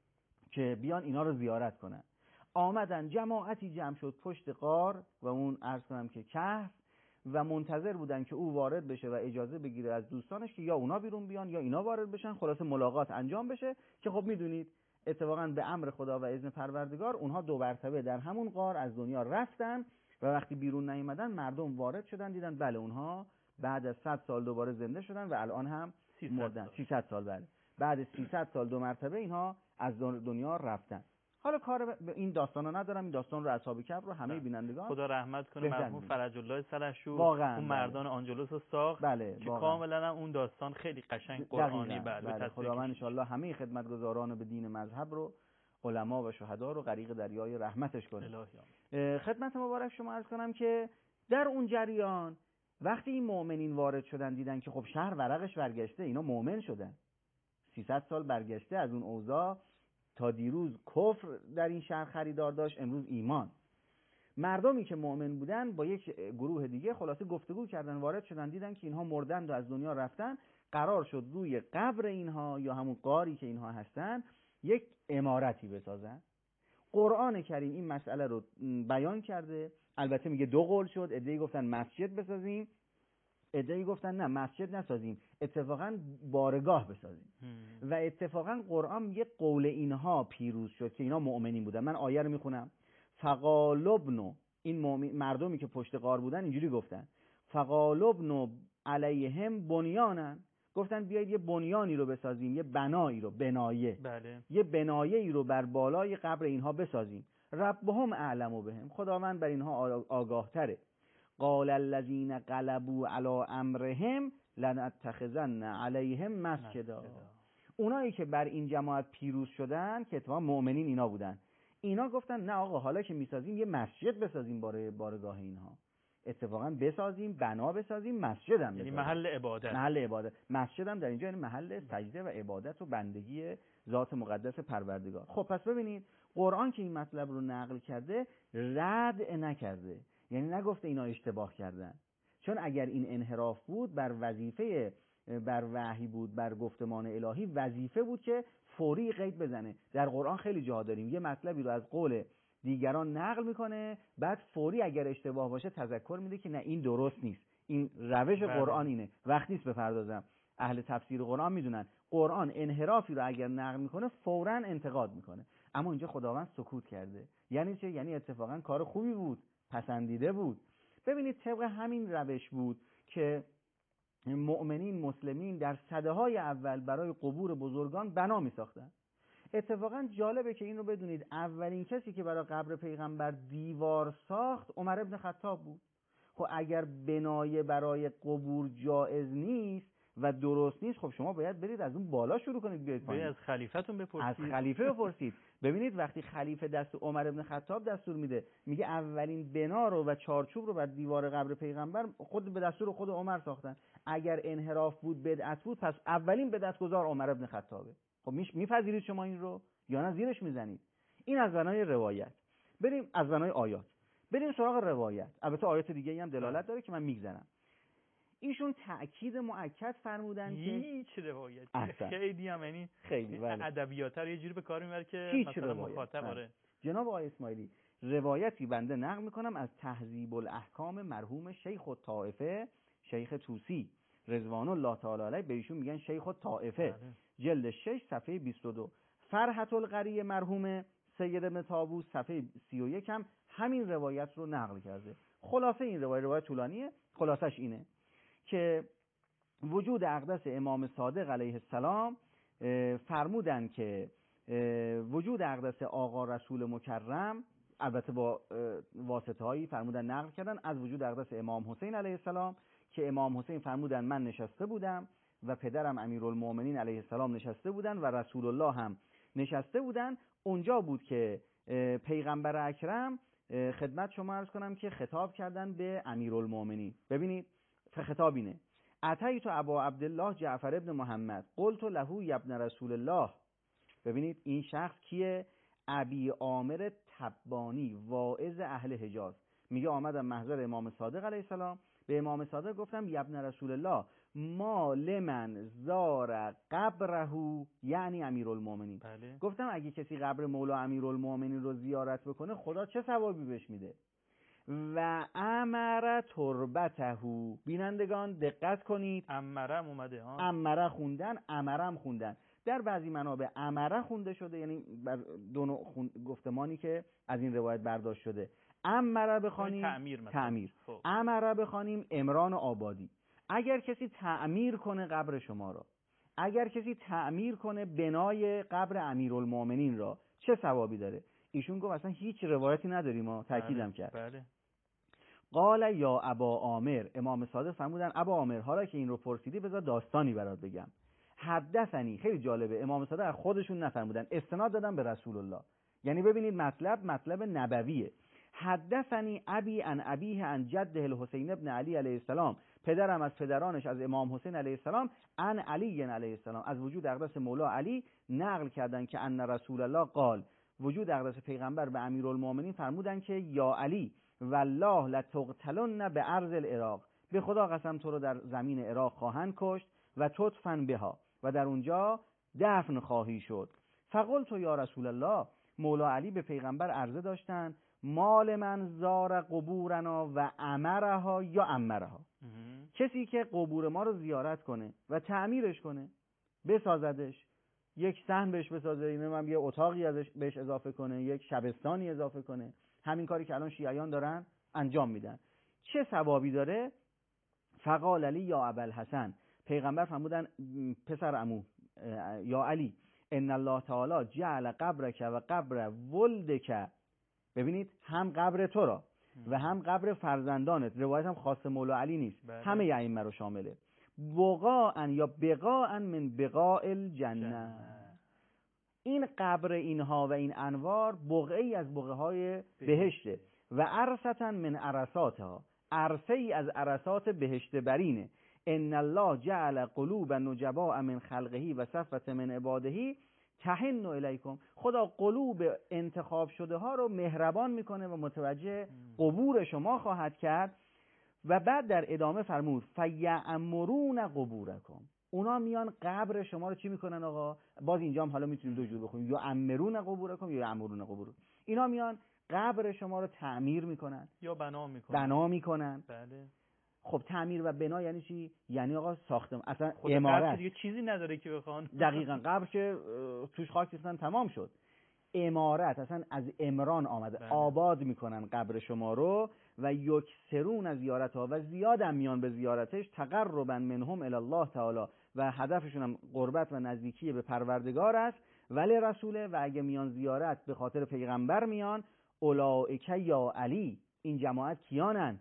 که بیان اینا رو زیارت کنن. آمدن، جماعتی جمع شد پشت غار و اون عرض کنم که کهف و منتظر بودن که او وارد بشه و اجازه بگیره از دوستانش که یا اونا بیرون بیان یا اینا وارد بشن، خلاصه ملاقات انجام بشه که خب میدونید اتفاقا به امر خدا و اذن پروردگار اونها دو مرتبه در همون غار از دنیا رفتن و وقتی بیرون نیومدن مردم وارد شدن دیدن بله اونها بعد از 100 سال دوباره زنده شدن و الان هم مردن. 300 سال بله. بعد 300 سال دو مرتبه اینها از دنیا رفتن. حالا کار به این داستانا ندارم، این داستان رو اصحاب کهف رو همه بینندگان خدا رحمت کنه مرحوم فرج الله سلحشور اون مردان آنجلوس رو ساخت بله که کاملا اون داستان خیلی قشنگ قرآنی بله خداوند ان شاء الله همه خدمتگزاران به دین مذهب رو، علما و شهدا رو غریق دریای رحمتش کنه. خدمت مبارک شما عرض کنم که در اون جریان وقتی این مؤمنین وارد شدن دیدن که خب شهر ورقش برگشته، اینا مؤمن شدن، 300 سال برگشته از اون اوضاع، تا دیروز کفر در این شهر خریدار داشت، امروز ایمان. مردمی که مؤمن بودن با یک گروه دیگه خلاصه گفتگو کردن، وارد شدن دیدن که اینها مردند و از دنیا رفتن، قرار شد روی قبر اینها یا همون غاری که اینها هستن یک عمارتی بسازن. قرآن کریم این مسئله رو بیان کرده، البته میگه دو قول شد، عده‌ای گفتن مسجد بسازیم، عده‌ای گفتن نه مسجد نسازیم، اتفاقا بارگاه بسازیم. و اتفاقا قرآن میگه قول اینها پیروز شد که اینا مؤمنین بودن. من آیه رو میخونم: فقالبنو، این مردمی که پشت غار بودن اینجوری گفتن: فقالبنو علیهم بنیانن، گفتن بیایید یه بنیانی رو بسازیم، یه بنایی رو، بنایه بله. یه بنایه‌ای رو بر بالای قبر اینها بسازیم. ربهم اعلم بهم، خداوند بر اینها آگاه تره. قال الذين غلبوا على امرهم لنتخذن علیهم مسجدا. اونایی که بر این جماعت پیروز شدن که اتفاقا مؤمنین اینا بودن، اینا گفتن نه آقا حالا که میسازیم یه مسجد بسازیم برای بارگاه اینها، اتفاقا بسازیم، بنا بسازیم، مسجد هم یعنی محل عبادت. محل عبادت. مسجد هم در اینجا یعنی محل سجده و عبادت و بندگی ذات مقدس پروردگار. خب پس ببینید قرآن که این مطلب رو نقل کرده رد نکرده، یعنی نگفته اینا اشتباه کردن، چون اگر این انحراف بود بر وظیفه، بر وحی بود، بر گفتمان الهی وظیفه بود که فوری قید بزنه. در قرآن خیلی جاها داریم یه مطلبی رو از قول دیگران نقل میکنه، بعد فوری اگر اشتباه باشه تذکر میده که نه این درست نیست، این روش قرآن اینه. وقت نیست بپردازم، اهل تفسیر قرآن میدونن قرآن انحرافی رو اگر نقل میکنه فوراً انتقاد میکنه، اما اینجا خداوند سکوت کرده. یعنی چه؟ یعنی اتفاقا کار خوبی بود، پسندیده بود. ببینید طبق همین روش بود که مؤمنین مسلمین در سده‌های اول برای قبور بزرگان بنا میساختن. اتفاقا جالبه که این رو بدونید اولین کسی که برای قبر پیغمبر دیوار ساخت عمر ابن خطاب بود. خب اگر بنای برای قبور جایز نیست و درست نیست، خب شما باید برید از اون بالا شروع کنید بیاید پایین. از خلیفتون بپرسید. از خلیفه بپرسید. ببینید وقتی خلیفه دست عمر ابن خطاب دستور میده، میگه اولین بنا رو و چارچوب رو بر دیوار قبر پیغمبر خود به دستور خود عمر ساختن. اگر انحراف بود، بدعت بود، پس اولین بدعت‌گذار عمر ابن خطابه. خب میپذیرید شما این رو یا نه زیرش میزنید؟ این از بنای روایت. بریم از بنای آیات. بریم سراغ روایت. البته آیات دیگه هم دلالت داره که من میگذرم. ایشون تأکید مؤکد فرمودن که هیچ روایتی خیلی هم یعنی خیلی ادبیات رو یه جوری به کار میبره که مثلا مخاطب آره. جناب آقای اسماعیلی روایتی بنده نقل میکنم از تهذیب الاحکام مرحوم شیخ الطائفه شیخ طوسی رضوان الله تعالی علیه، به ایشون میگن شیخ الطائفه، جلد 6 صفحه 22. فرحة القری مرحوم سید ابن طاووس صفحه 31 هم همین روایت رو نقل کرده. خلاصه این روایت طولانیه، خلاصش اینه که وجود اقدس امام صادق علیه السلام فرمودن که وجود اقدس آقا رسول مکرم، البته با واسطه هایی فرمودن نقل کردن از وجود اقدس امام حسین علیه السلام که امام حسین فرمودن من نشسته بودم و پدرم امیرالمومنین علیه السلام نشسته بودن و رسول الله هم نشسته بودن. اونجا بود که پیغمبر اکرم خدمت شما عرض کنم که خطاب کردن به امیرالمومنین. ببینید خطاب اینه: اتیت ابا عبدالله جعفر ابن محمد قلت له یا ابن رسول الله. ببینید این شخص کیه؟ ابی عامر تبانی واعظ اهل حجاز. میگه آمدم محضر امام صادق علیه السلام، به امام صادق گفتم یا ابن رسول الله ما لمن زار قبره یعنی امیرالمومنین. بله. گفتم اگه کسی قبر مولا امیرالمومنین رو زیارت بکنه خدا چه ثوابی بهش میده؟ و امر تربته. بینندگان دقت کنید، امرم اومده ها، امره خوندن، امرم خوندن. در بعضی منابع امره خونده شده، یعنی بر دو نوع گفتمانی که از این روایت برداشت شده. امره بخوانیم تعمیر، امره بخوانیم عمران و آبادی. اگر کسی تعمیر کنه قبر شما را، اگر کسی تعمیر کنه بنای قبر امیرالمومنین را، چه ثوابی داره؟ ایشون گفت اصلا هیچ روایتی نداریم، ما تاکیدم کرد. بله. قال یا ابا عامر، امام صادق فرمودن ابا عامر، حالا که این رو پرسیدی بذار داستانی برات بگم. حدثنی، خیلی جالبه، امام صادق خودشون نفرمودن، استناد دادن به رسول الله. یعنی ببینید مطلب نبویه. حدثنی ابی عن ابیه عن جده الحسین ابن علی علیه السلام، پدرم از پدرانش از امام حسین علیه السلام، عن علی علیه السلام، از وجود اقدس مولا علی نقل کردن که ان رسول الله قال، وجود اقدس پیغمبر به امیرالمومنین فرمودن که یا علی والله لتقتلن به ارض العراق، به خدا قسم تو رو در زمین عراق خواهند کشت و تدفن بها، و در اونجا دفن خواهی شد. فقلت یا رسول الله، مولا علی به پیغمبر عرضه داشتن مال من زار قبورنا و امرها یا امرها، کسی که قبور ما رو زیارت کنه و تعمیرش کنه، بسازدش، یک صحن بهش بسازه، اینم یه اتاقی ازش بهش اضافه کنه، یک شبستانی اضافه کنه، همین کاری که الان شیعیان دارن انجام میدن، چه ثوابی داره؟ فقال علی یا ابوالحسن، پیغمبر فرمودن پسر عمو یا علی، ان الله تعالی جعل قبرک و قبر ولدک، ببینید هم قبر تو را و هم قبر فرزندانت، روایت هم خاص مولا علی نیست، همه ائمه رو شامله، بقاء یا بقاء من بقاء الجنه، این قبر اینها و این انوار بقعه‌ای از بقعه‌های بهشته، و عرصة من عرصاتها، عرصه‌ای از عرصات بهشت برینه. ان الله جعل قلوب نجباء من خلقه و صفوة من عباده تحن الیکم، خدا قلوب انتخاب شده ها رو مهربان میکنه و متوجه قبور شما خواهد کرد. و بعد در ادامه فرمود فیعمرون قبورکم، اونا میان قبر شما رو چی میکنن آقا؟ باز اینجا هم حالا میتونیم دو جور بخونیم، یا امرون قبورکم یا یعمرون قبورکم، اینا میان قبر شما رو تعمیر میکنن یا بنا میکنن. بله. خب تعمیر و بنا یعنی چی؟ یعنی آقا ساختم، اصلا عمارت دیگه چیزی نداره که بخوان. دقیقاً، قبر که توش خاک ریختن تمام شد. عمارت اصلا از عمران آمده. بله. آباد میکنن قبر شما رو و یکسرون از زیارتها، و زیادم میان به زیارتش، تقربا منهم الی الله تعالی، و هدفشون هم قربت و نزدیکی به پروردگار است، ولی رسوله، و اگه میان زیارت به خاطر پیغمبر میان، اولئک یا علی، این جماعت کیانن؟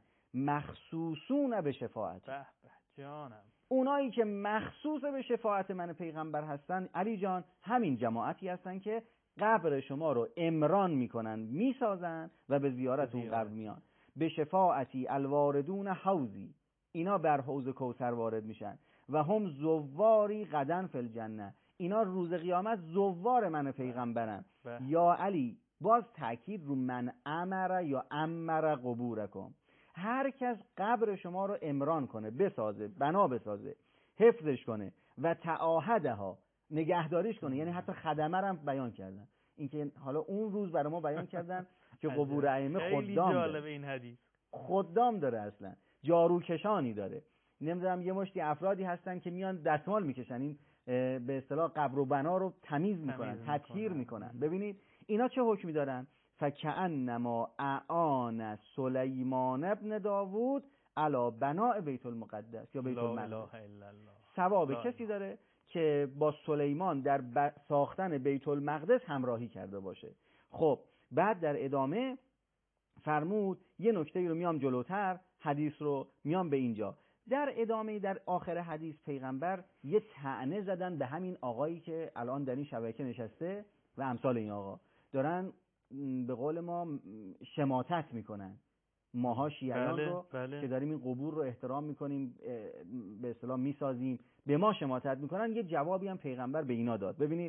مخصوصون به شفاعت. به جانم، اونایی که مخصوص به شفاعت من پیغمبر هستن علی جان، همین جماعتی هستن که قبر شما رو عمران میکنن، میسازن و به زیارت اون قبر میان. به شفاعتی الواردون حوزی، اینا بر حوض کوثر وارد میشن، و هم زواری غدن فی الجنه، اینا روز قیامت زوار من پیغمبرن. یا علی، باز تاکید رو من امر یا امر قبورکم، هر کس قبر شما رو عمران کنه، بسازه، بنا بسازه، حفظش کنه، و تعاهدها، نگهداریش کنه، یعنی حتی خدمه هم بیان کردن، اینکه حالا اون روز برای ما بیان کردن که قبور ائمه خدام داره. جالب این حدیث، خدام داره، اصلا جاروکشانی داره. نمیدونم یه مشتی افرادی هستن که میان دستمال میکشن، این به اصطلاح قبر و بنا رو تمیز میکنن، تطهیر میکنن. ببینید اینا چه حکمی دارن؟ فکأنما اعان سلیمان ابن داوود علی بناء بیت المقدس یا بیت المقدس. ثواب کسی داره که با سلیمان در ساختن بیت المقدس همراهی کرده باشه. خب بعد در ادامه فرمود، یه نکته رو میام جلوتر، حدیث رو میام به اینجا، در ادامه در آخر حدیث پیغمبر یه طعنه زدن به همین آقایی که الان در این شبکه نشسته و امثال این آقا دارن به قول ما شماتت میکنن، ماها شیعیان رو که داریم این قبور رو احترام میکنیم، به اصطلاح میسازیم، به ما شماتت میکنن. یه جوابی هم پیغمبر به اینا داد. ببینید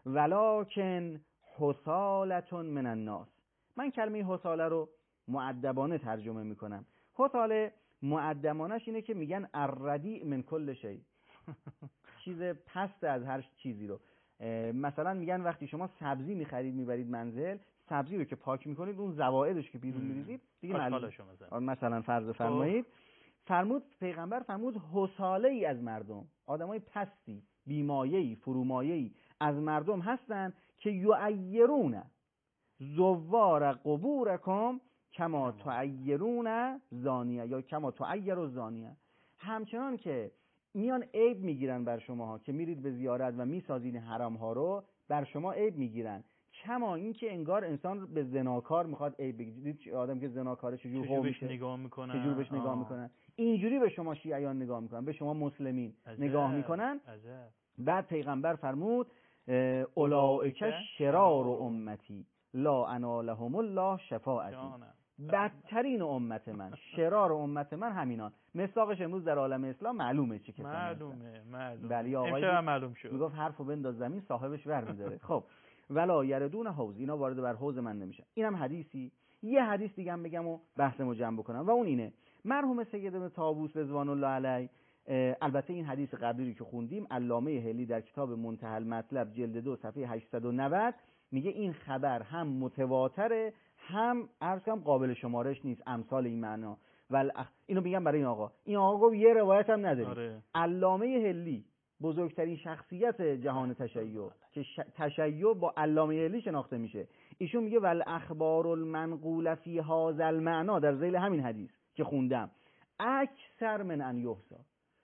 ولکن حصالتون من الناس، من کلمه حصاله رو مؤدبانه ترجمه میکنم. حصاله مؤدبانش اینه که میگن الردیء من کل شیء، چیز پست از هر چیزی رو. مثلا میگن وقتی شما سبزی میخرید میبرید منزل، سبزی رو که پاک میکنید اون زوائدش که بیرون میریزید دیگه معلومه. مثلا فرض فرمایید پیغمبر فرمود حصاله ای از مردم، آدمای پستی، بیمایه‌ای، فرومایه‌ای از مردم هستن که یعیرون زوار قبورکم کما تعیرون زانیه یا کما تعیر زانیه، همچنان که میان عیب میگیرن بر شماها که میرید به زیارت و میسازین حرم ها رو، بر شما عیب میگیرن، کما این که انگار انسان به زناکار میخواد عیب بگیرید. آدم که زناکاره چجور بهش نگاه میکنن، اینجوری به شما شیعیان نگاه میکنن، به شما مسلمین نگاه میکنن. بعد پیغمبر فرمود اولئک شرار امتی لا انالهم الله شفاعتی، بدترین امت من، شرار امت من همینان. مصداقش امروز در عالم اسلام معلومه چه کسانی معلومه. ولی آقای معلوم شد میگفت حرفو بنداز زمین صاحبش ور می‌داره. خب ولا یردون حوض، اینا وارد بر حوض من نمیشن. اینم حدیثی. یه حدیث دیگه هم بگم و بحثمو جمع بکنم و اون اینه، مرحوم سید ابن طاووس رضوان الله علیه، البته این حدیث قبلی که خوندیم علامه هلی در کتاب منتهی المطلب جلد 2 صفحه 890 میگه این خبر هم متواتره هم عرض کنم قابل شمارش نیست، امثال این معنا. اینو میگم برای این آقا گفت یه روایت هم نداریم. علامه هلی بزرگترین شخصیت جهان تشیع که تشیع با علامه هلی شناخته میشه، ایشون میگه والاخبار المنقوله فی هذا المعنی، در ذیل همین حدیث که خوندم، اکثر من ان یحصا،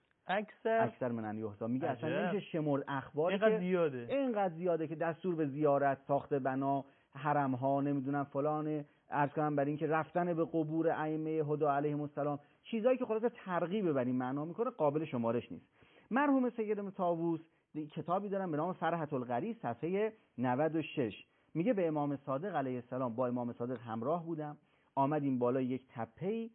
اکثر من ان یحصا، میگه اصلا نمیشه شمرد اخباری اینقدر زیاده که دستور به زیارت، ساخت بنا، حرم ها، نمیدونم فلان، عرض کنم برای اینکه رفتن به قبور ائمه هدا علیهم السلام، چیزایی که خلاصه ترغیب بر این معنا میکنه، قابل شمارش نیست. مرحوم سید ابن طاووس کتابی دارن به نام فرحة الغریض صفحه 96 میگه به امام صادق علیه السلام، با امام صادق همراه بودم، آمدیم بالای یک تپه‌ای،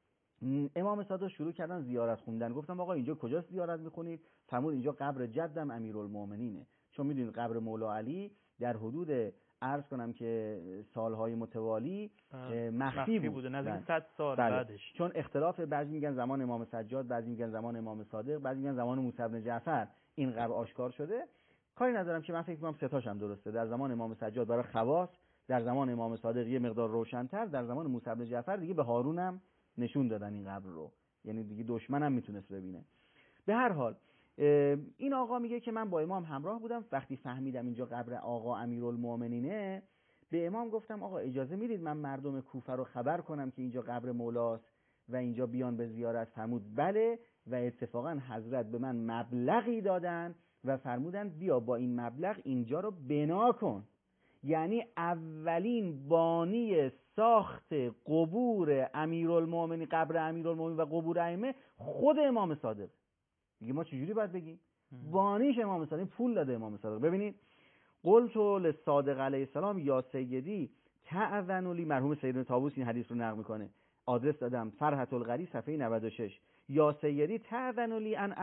امام صادق شروع کردن زیارت خوندن. گفتم آقا اینجا کجاست زیارت میکنید؟ فرمود اینجا قبر جدم امیرالمومنینه. چون میدونید قبر مولا علی در حدود عرض کنم که سالهای متوالی مخفی بوده، نزدیک 100 سال بعدش. چون اختلاف، بعضی میگن زمان امام سجاد، بعضی میگن زمان امام صادق، بعضی میگن زمان موسی بن جعفر این قبر آشکار شده. کاری ندارم که من فکر می‌کنم سه تاش هم درسته، در زمان امام سجاد برای خواص، در زمان امام صادق یه مقدار روشن‌تر، در زمان موسی بن جعفر دیگه به هارون هم نشون دادن این قبر رو، یعنی دیگه دشمنم میتونست ببینه. به هر حال این آقا میگه که من با امام همراه بودم، وقتی فهمیدم اینجا قبر آقا امیرالمومنینه، به امام گفتم آقا اجازه میدید من مردم کوفه رو خبر کنم که اینجا قبر مولاست و اینجا بیان به زیارت؟ فرمود بله، و اتفاقا حضرت به من مبلغی دادن و فرمودن بیا با این مبلغ اینجا رو بنا کن. یعنی اولین بانی ساخت قبور امیرالمومنین، قبر امیرالمومنین و قبور ائمه خود امام صادق. میگه ما چجوری باید بگیم؟ بانیش امام صادق، پول داده امام صادق. ببینید قلت للصادق علیه السلام یا سیدی تأذن لی، مرحوم سید طاووس این حدیث رو نقل میکنه، آدرس دادم فرحة الغریض صفحه 96، یا سیدی تأذن لی ان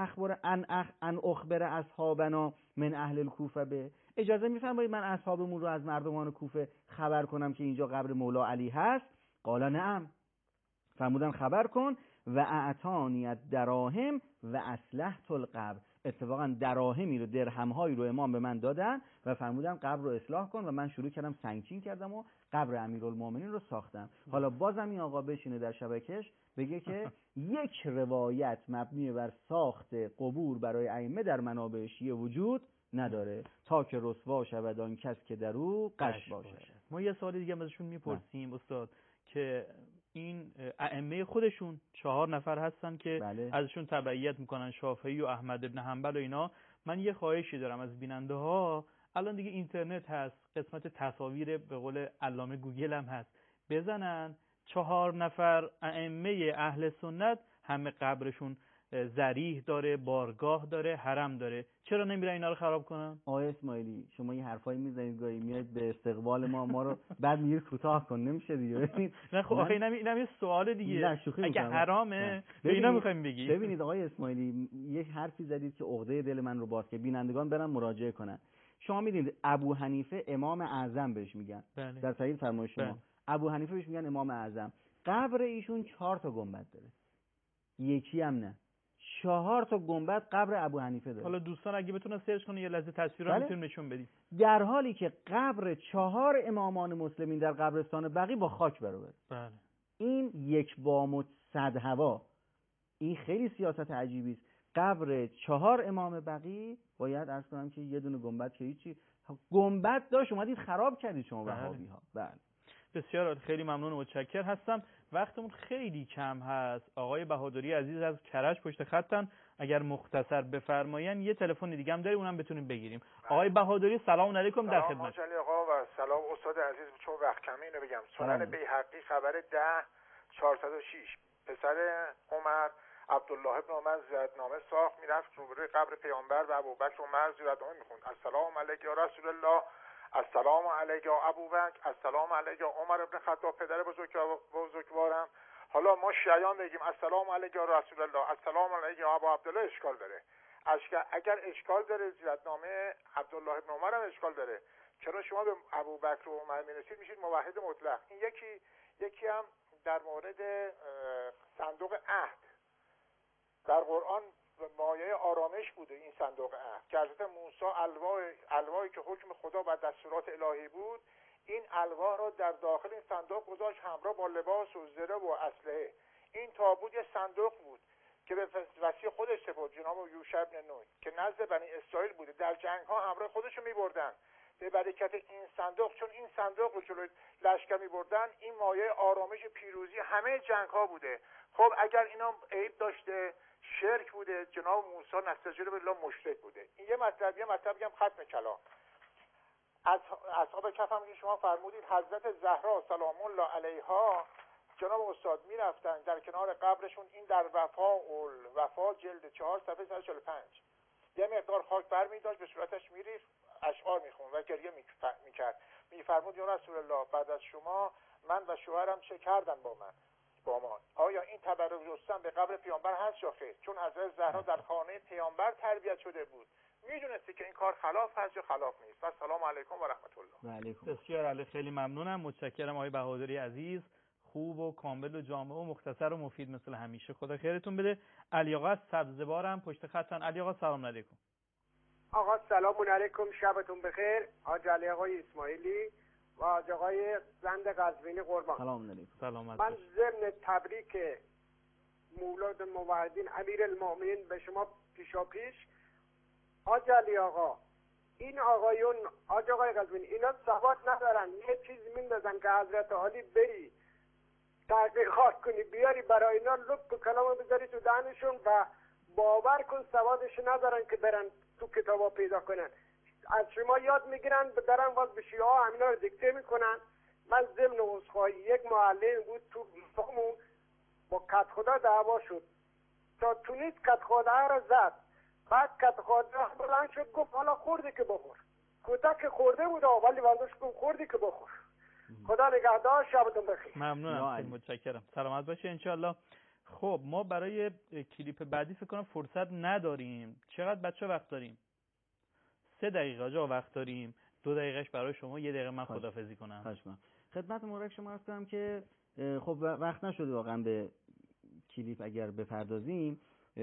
اخبر اصحابنا من اهل الکوفه به، اجازه میفرمایید من اصحابمون رو از مردمان کوفه خبر کنم که اینجا قبر مولا علی هست؟ قال نعم، فرمودن خبر کن. و اعطانی الدراهم و اصلحت القبر، اتفاقا دراهمی رو، درهم‌هایی رو امام به من دادن و فرمودن قبر رو اصلاح کن و من شروع کردم سنگچین کردم و قبر امیرالمومنین رو ساختم. حالا بازم این آقا بشینه در شبکش بگه که یک روایت مبنی بر ساخت قبور برای ائمه در منابع شیعه وجود نداره تا که رسوا شود آن کس که در او غش باشد. ما یه سوال دیگه ازشون میپرسیم استاد که این ائمه خودشون 4 نفر هستن که بله. ازشون تبعیت میکنن، شافعی و احمد ابن حنبل و اینا. من یه خواهشی دارم از بیننده ها، الان دیگه اینترنت هست، قسمت تصاویر به قول علامه گوگل هم هست، بزنن 4 نفر ائمه اهل سنت همه قبرشون ذریح داره، بارگاه داره، حرم داره، چرا نمیرن اینا رو خراب کنن؟ آقای اسماعیلی شما یه حرفایی میزنید گاهی میاد به استقبال ما رو بعد میگید کوتاه کن، نمیشه دیگه. ببینید نه خب آخه اینم یه سوال دیگه، اگه حرامه اینا میخوایم بگی. ببینید آقای اسماعیلی یک حرفی زدید که عقده دل من رو باز کرد، بینندگان برن مراجعه کنن. شما میدونید ابو حنیفه امام اعظم بهش میگن. بله. در صحیح فرمایش شما ابو حنیفه بهش میگن امام اعظم. قبر ایشون 4 تا گنبد داره، یکی هم نه، 4 تا گنبد قبر ابو حنیفه داره. حالا دوستان اگه بتونن سرچ کنن یه لحظه تصویر رو بله. میتونیم نشون بدیم. در حالی که قبر 4 امامان مسلمین در قبرستان بقیع با خاک برابر. بله. این یک بام و 100 هوا. این خیلی سیاست عجیبی است. قبر 4 امام بقیع باید عرض کنم که یه دونه گنبد که هیچی، گنبد داشت اومدید خراب کردید شما وهابی‌ها. بله. بسیار عالی، خیلی ممنون و متشکر هستم. وقتمون خیلی کم هست. آقای بهادری عزیز از کرج پشت خطن، اگر مختصر بفرمایین یه تلفن دیگه هم داریم اونم بتونیم بگیریم. آقای بهادری سلام علیکم، در خدمت. سلام آقا و سلام استاد عزیز. چون وقت کمه اینو بگم. سنن بیهقی خبر 10/406 پسر عمر عبدالله ابن عمر زیارتنامه ساخت، میرفت روبروی قبر پیامبر و ابوبکر و عمر زیارتنامه میخوند. السلام علیک یا رسول الله، السلام علیک یا ابوبکر، السلام علیک یا عمر ابن خطاب پدر بزرگوارم. حالا ما شیعیان بگیم السلام علیک یا رسول الله، السلام علیک یا ابو عبدالله اشکال داره. اگر اشکال داره زیارتنامه عبدالله ابن عمر هم اشکال داره. چرا شما به ابوبکر و عمر میرسید میشید موحد مطلق؟ این یکی هم در مورد صندوق عهد در قرآن مایه آرامش بوده. این صندوق عهد که حضرت موسی الواحی که حکم خدا و دستورات الهی بود، این الواح را در داخل این صندوق گذاشت همراه با لباس و زره و اسلحه. این تابوت یه صندوق بود که به وصی خودش سپرد جناب یوشع بن نون که نزد بنی اسرائیل بوده. در جنگ ها همراه خودشو میبردن. به برکت این صندوق، چون این صندوق رو جلوی لشکر میبردن، این مایه آرامش پیروزی همه جنگ ها بوده. خب اگر اینا عیب داشته، شرک بوده، جناب موسی نستجیب بالله مشرک بوده. این یه مطلبی هم ختم کلام. از اصحاب کهف هم که شما فرمودید حضرت زهرا سلام الله علیها، جناب استاد میرفتن در کنار قبرشون. این در وفا جلد 4 صفحه 145 یه مقدار خاک برمی‌داشت به صورتش میریخت، اشعار میخوند و گریه میکرد. میفرمود یا رسول الله بعد از شما من و شوهرم چه کردن با ما؟ آیا این تبرک رستم به قبر پیامبر هست یا خیر؟ چون حضرت زهرا در خانه پیامبر تربیت شده بود، میدونستی که این کار خلاف هست یا خلاف نیست. و سلام علیکم و رحمت الله. و علیکم. بسیار عالی، خیلی ممنونم، متشکرم آقای بهادری عزیز. خوب و کامل و جامع و مختصر و مفید مثل همیشه. خدا خیرتون بده. علی آقا از سبزوارم پشت خطن. علی آقا سلام علیکم. آقا سلام علیکم، شبتون بخیر. حاج علی آقای اسماعیلی و حاج آقای زند قزوینی قربان. سلام علیکم. سلامت. من ضمن تبریک مولد موحدین امیرالمومنین به شما پیشاپیش. حاج علی آقا، این آقایون حاج آقای قزوینی اینا سواد ندارن، یه چیز میندازن که حضرت علی بری تحقیقات کنی بیاری برای اینا لب کلامو بذاری تو دهنشون و باور کن سوادش ندارن که برن تو کتابا پیدا کنن. از شما یاد میگیرن برن واز به شیعه ها همینا رو دیکته میکنن. من ضمن عذرخواهی، یک معلم بود تو روستامون با کت خدا دعوا شد تا تونست کت خدا رو زد. بعد کت خدا بلند شد گفت حالا خوردی که بخور. کتک خورده بود ولی بندش گفت خوردی که بخور. خدا نگهدار، شبتون بخیر. ممنونم، خیلی متشکرم. سلامت باشه انشالله. خب ما برای کلیپ بعدی فکر کنم فرصت نداریم. چقدر بچه وقت داریم؟ 3 دقیقه جا وقت داریم. 2 دقیقهش برای شما، 1 دقیقه من خداحافظی کنم. خدمت مبارک شما عرض کنم که خب وقت نشده واقعا به کلیپ اگر بپردازیم.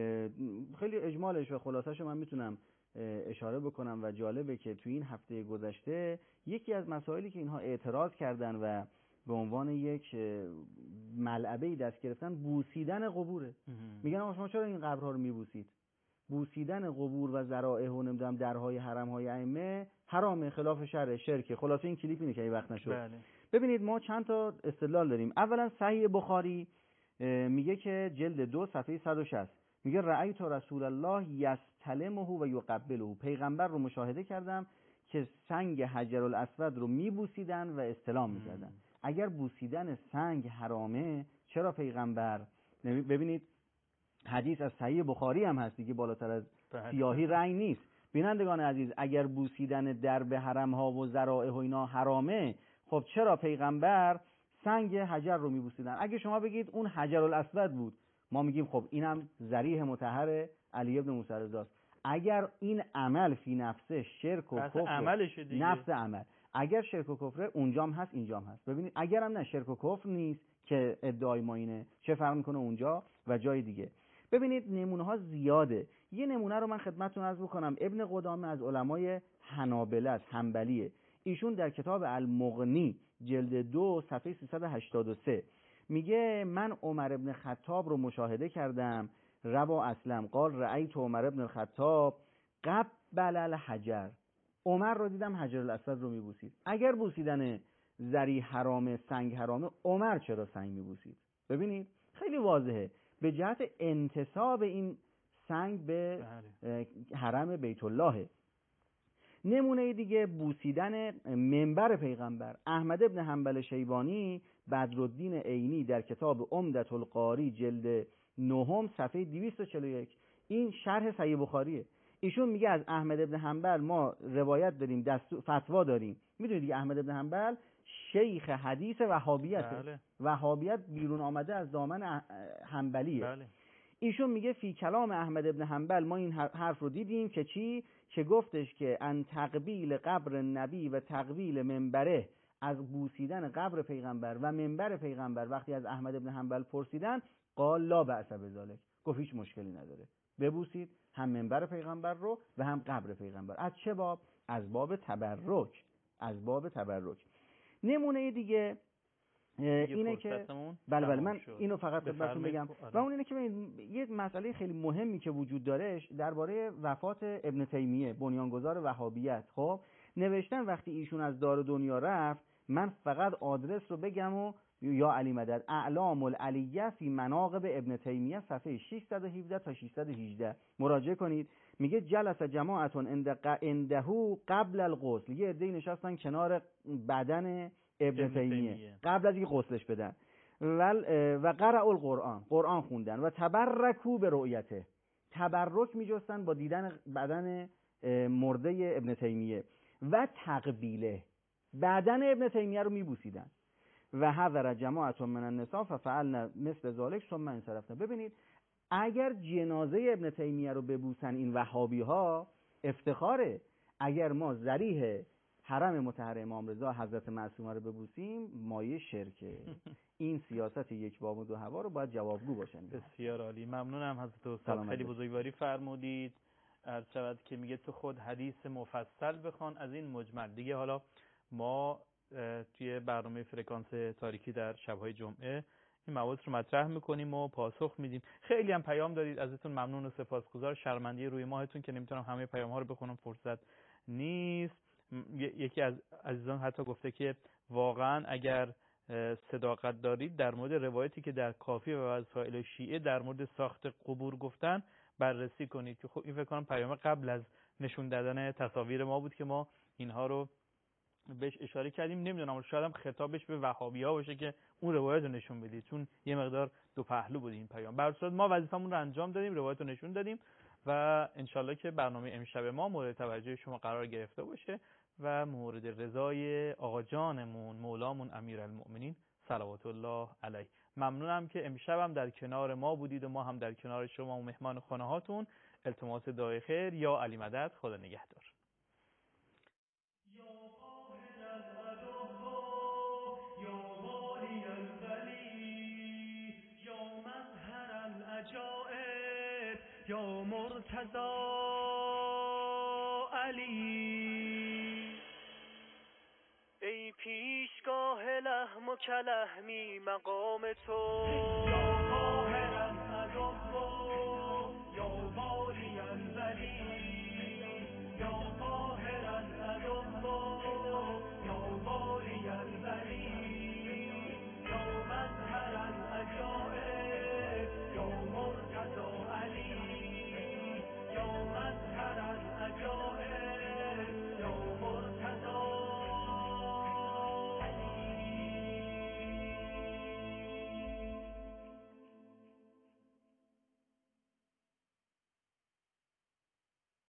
خیلی اجمالش و خلاصش من میتونم اشاره بکنم و جالبه که توی این هفته گذشته یکی از مسائلی که اینها اعتراض کردن و به عنوان یک ملعبه‌ای دست گرفتن بوسیدن قبوره. میگن آقا شما چرا این قبرها رو میبوسید؟ بوسیدن قبور و ذرائح و نمیدونم درهای حرم‌های ائمه حرامه، خلاف شرع، شرکه. خلاصه این کلیپ اینه که این وقت نشد. بله. ببینید ما چند تا استدلال داریم. اولا صحیح بخاری میگه که جلد 2 صفحه 160 میگه رأیت رسول الله یستلمه و یقبله، پیغمبر رو مشاهده کردم که سنگ حجر الاسود رو میبوسیدن و استلام میکردن. اگر بوسیدن سنگ حرامه چرا پیغمبر؟ ببینید حدیث از صحیح بخاری هم هست دیگه، بالاتر از سیاهی رنگ نیست. بینندگان عزیز، اگر بوسیدن درب حرم ها و ذرائح و اینا حرامه، خب چرا پیغمبر سنگ حجر رو میبوسیدن؟ اگه شما بگید اون حجر الاسود بود، ما میگیم خب اینم ذریح مطهر علی ابن موسی رضاست. اگر این عمل فی نفسه شرک و کفر، نفس عمل، اگر شرک و کفر اونجام هست اینجام هست. ببینید اگر هم نه شرک و کفر نیست که ادعای ما اینه، چه فرق میکنه اونجا و جای دیگه؟ ببینید نمونه ها زیاده. یه نمونه رو من خدمتتون عرض بکنم. ابن قدامه از علمای حنابله است، حنبلیه. ایشون در کتاب المغنی جلد 2 صفحه 383 میگه من عمر ابن خطاب رو مشاهده کردم، روا اسلم قال رأیت عمر ابن الخطاب قبل الحجر، عمر رو دیدم حجر الاسود رو میبوسید. اگر بوسیدن زری حرامه، سنگ حرامه، عمر چرا سنگ میبوسید؟ ببینید خیلی واضحه، به جهت انتساب این سنگ به حرم بیت الله. نمونه دیگه بوسیدن منبر پیغمبر. احمد ابن حنبل شیبانی بدرالدین عینی در کتاب عمدة القاری جلد 9 صفحه 241، این شرح صحیح بخاریه. ایشون میگه از احمد ابن حنبل ما روایت داریم، فتوا داریم. میدونید دیگه احمد ابن حنبل شیخ حدیث وهابیته. وهابیت بیرون آمده از دامن حنبلیه. بله. ایشون میگه فی کلام احمد ابن حنبل ما این حرف رو دیدیم که چی؟ که گفتش که ان تقبیل قبر نبی و تقبیل منبره، از بوسیدن قبر پیغمبر و منبر پیغمبر وقتی از احمد ابن حنبل پرسیدن قال لا بأس بذلک، گفت هیچ مشکلی نداره، ببوسید هم منبر پیغمبر رو و هم قبر پیغمبر. از چه باب؟ از باب تبرک. از باب تبرک. نمونه دیگه اینه که بله من اینو فقط خدمتتون بگم و اون اینه که یه مسئله خیلی مهمی که وجود داره درباره وفات ابن تیمیه بنیانگذار وهابیت. خب نوشتن وقتی ایشون از دار دنیا رفت، من فقط آدرس رو بگم و یا علی مدد، اعلام العلیه فی مناقب ابن تیمیه صفحه 617 تا 618 مراجعه کنید. میگه جلس جماعتون عنده قبل الغسل، یه عده‌ای نشستن کنار بدن ابن تیمیه قبل از اینکه غسلش بدن و قرأ القرآن، قرآن خوندن و تبرکوا به رؤیته، تبرک میجستن با دیدن بدن مرده ابن تیمیه و تقبیله، بدن ابن تیمیه رو میبوسیدن. و حضر جماعت من النساء ففعلن مثل ذلك ثم انصرفن. ببینید اگر جنازه ابن تیمیه رو ببوسن این وهابی ها افتخاره، اگر ما ذریح حرم مطهر امام رضا حضرت معصومه رو ببوسیم مایه شرکه. این سیاست یک بام و دو هوا رو باید جوابگو باشن. بسیار عالی، ممنونم حضرت استاد، خیلی بزرگواری فرمودید. عرض شود که میگه تو خود حدیث مفصل بخوان از این مجمل. دیگه حالا ما توی برنامه فرکانس تاریکی در شب‌های جمعه این مواد رو مطرح میکنیم و پاسخ میدیم. خیلی هم پیام دادید، ازتون ممنون و سپاسگزار. شرمنده روی ماهتون که نمیتونم همه پیام ها رو بخونم، فرصت نیست. یکی از عزیزان حتی گفته که واقعا اگر صداقت دارید در مورد روایتی که در کافی و وسائل شیعه در مورد ساخت قبور گفتن بررسی کنید، که خب این فکر کنم پیام قبل از نشون دادن تصاویر ما بود که ما اینها رو بهش اشاره کردیم. نمیدونم شاید هم خطابش به وهابی‌ها باشه که اون روایت رو نشون بدید، چون یه مقدار دو پهلو بود این پیام. بر صورت ما وظیفمون رو انجام دادیم، روایت رو نشون دادیم و انشالله که برنامه امشب ما مورد توجه شما قرار گرفته باشه و مورد رضای آقا جانمون مولامون امیرالمؤمنین صلوات الله علیه. ممنونم که امشب هم در کنار ما بودید و ما هم در کنار شما و مهمان خانه هاتون. التماس دعای خیر. یا علی مدد. خدا نگهدار. یا مرتضی علی، ای پیشگاه لحم و کلحمی مقام تو، یا قاهرا عدو یا والیا ولی، یا قاهرا عدو یا والیا ولی.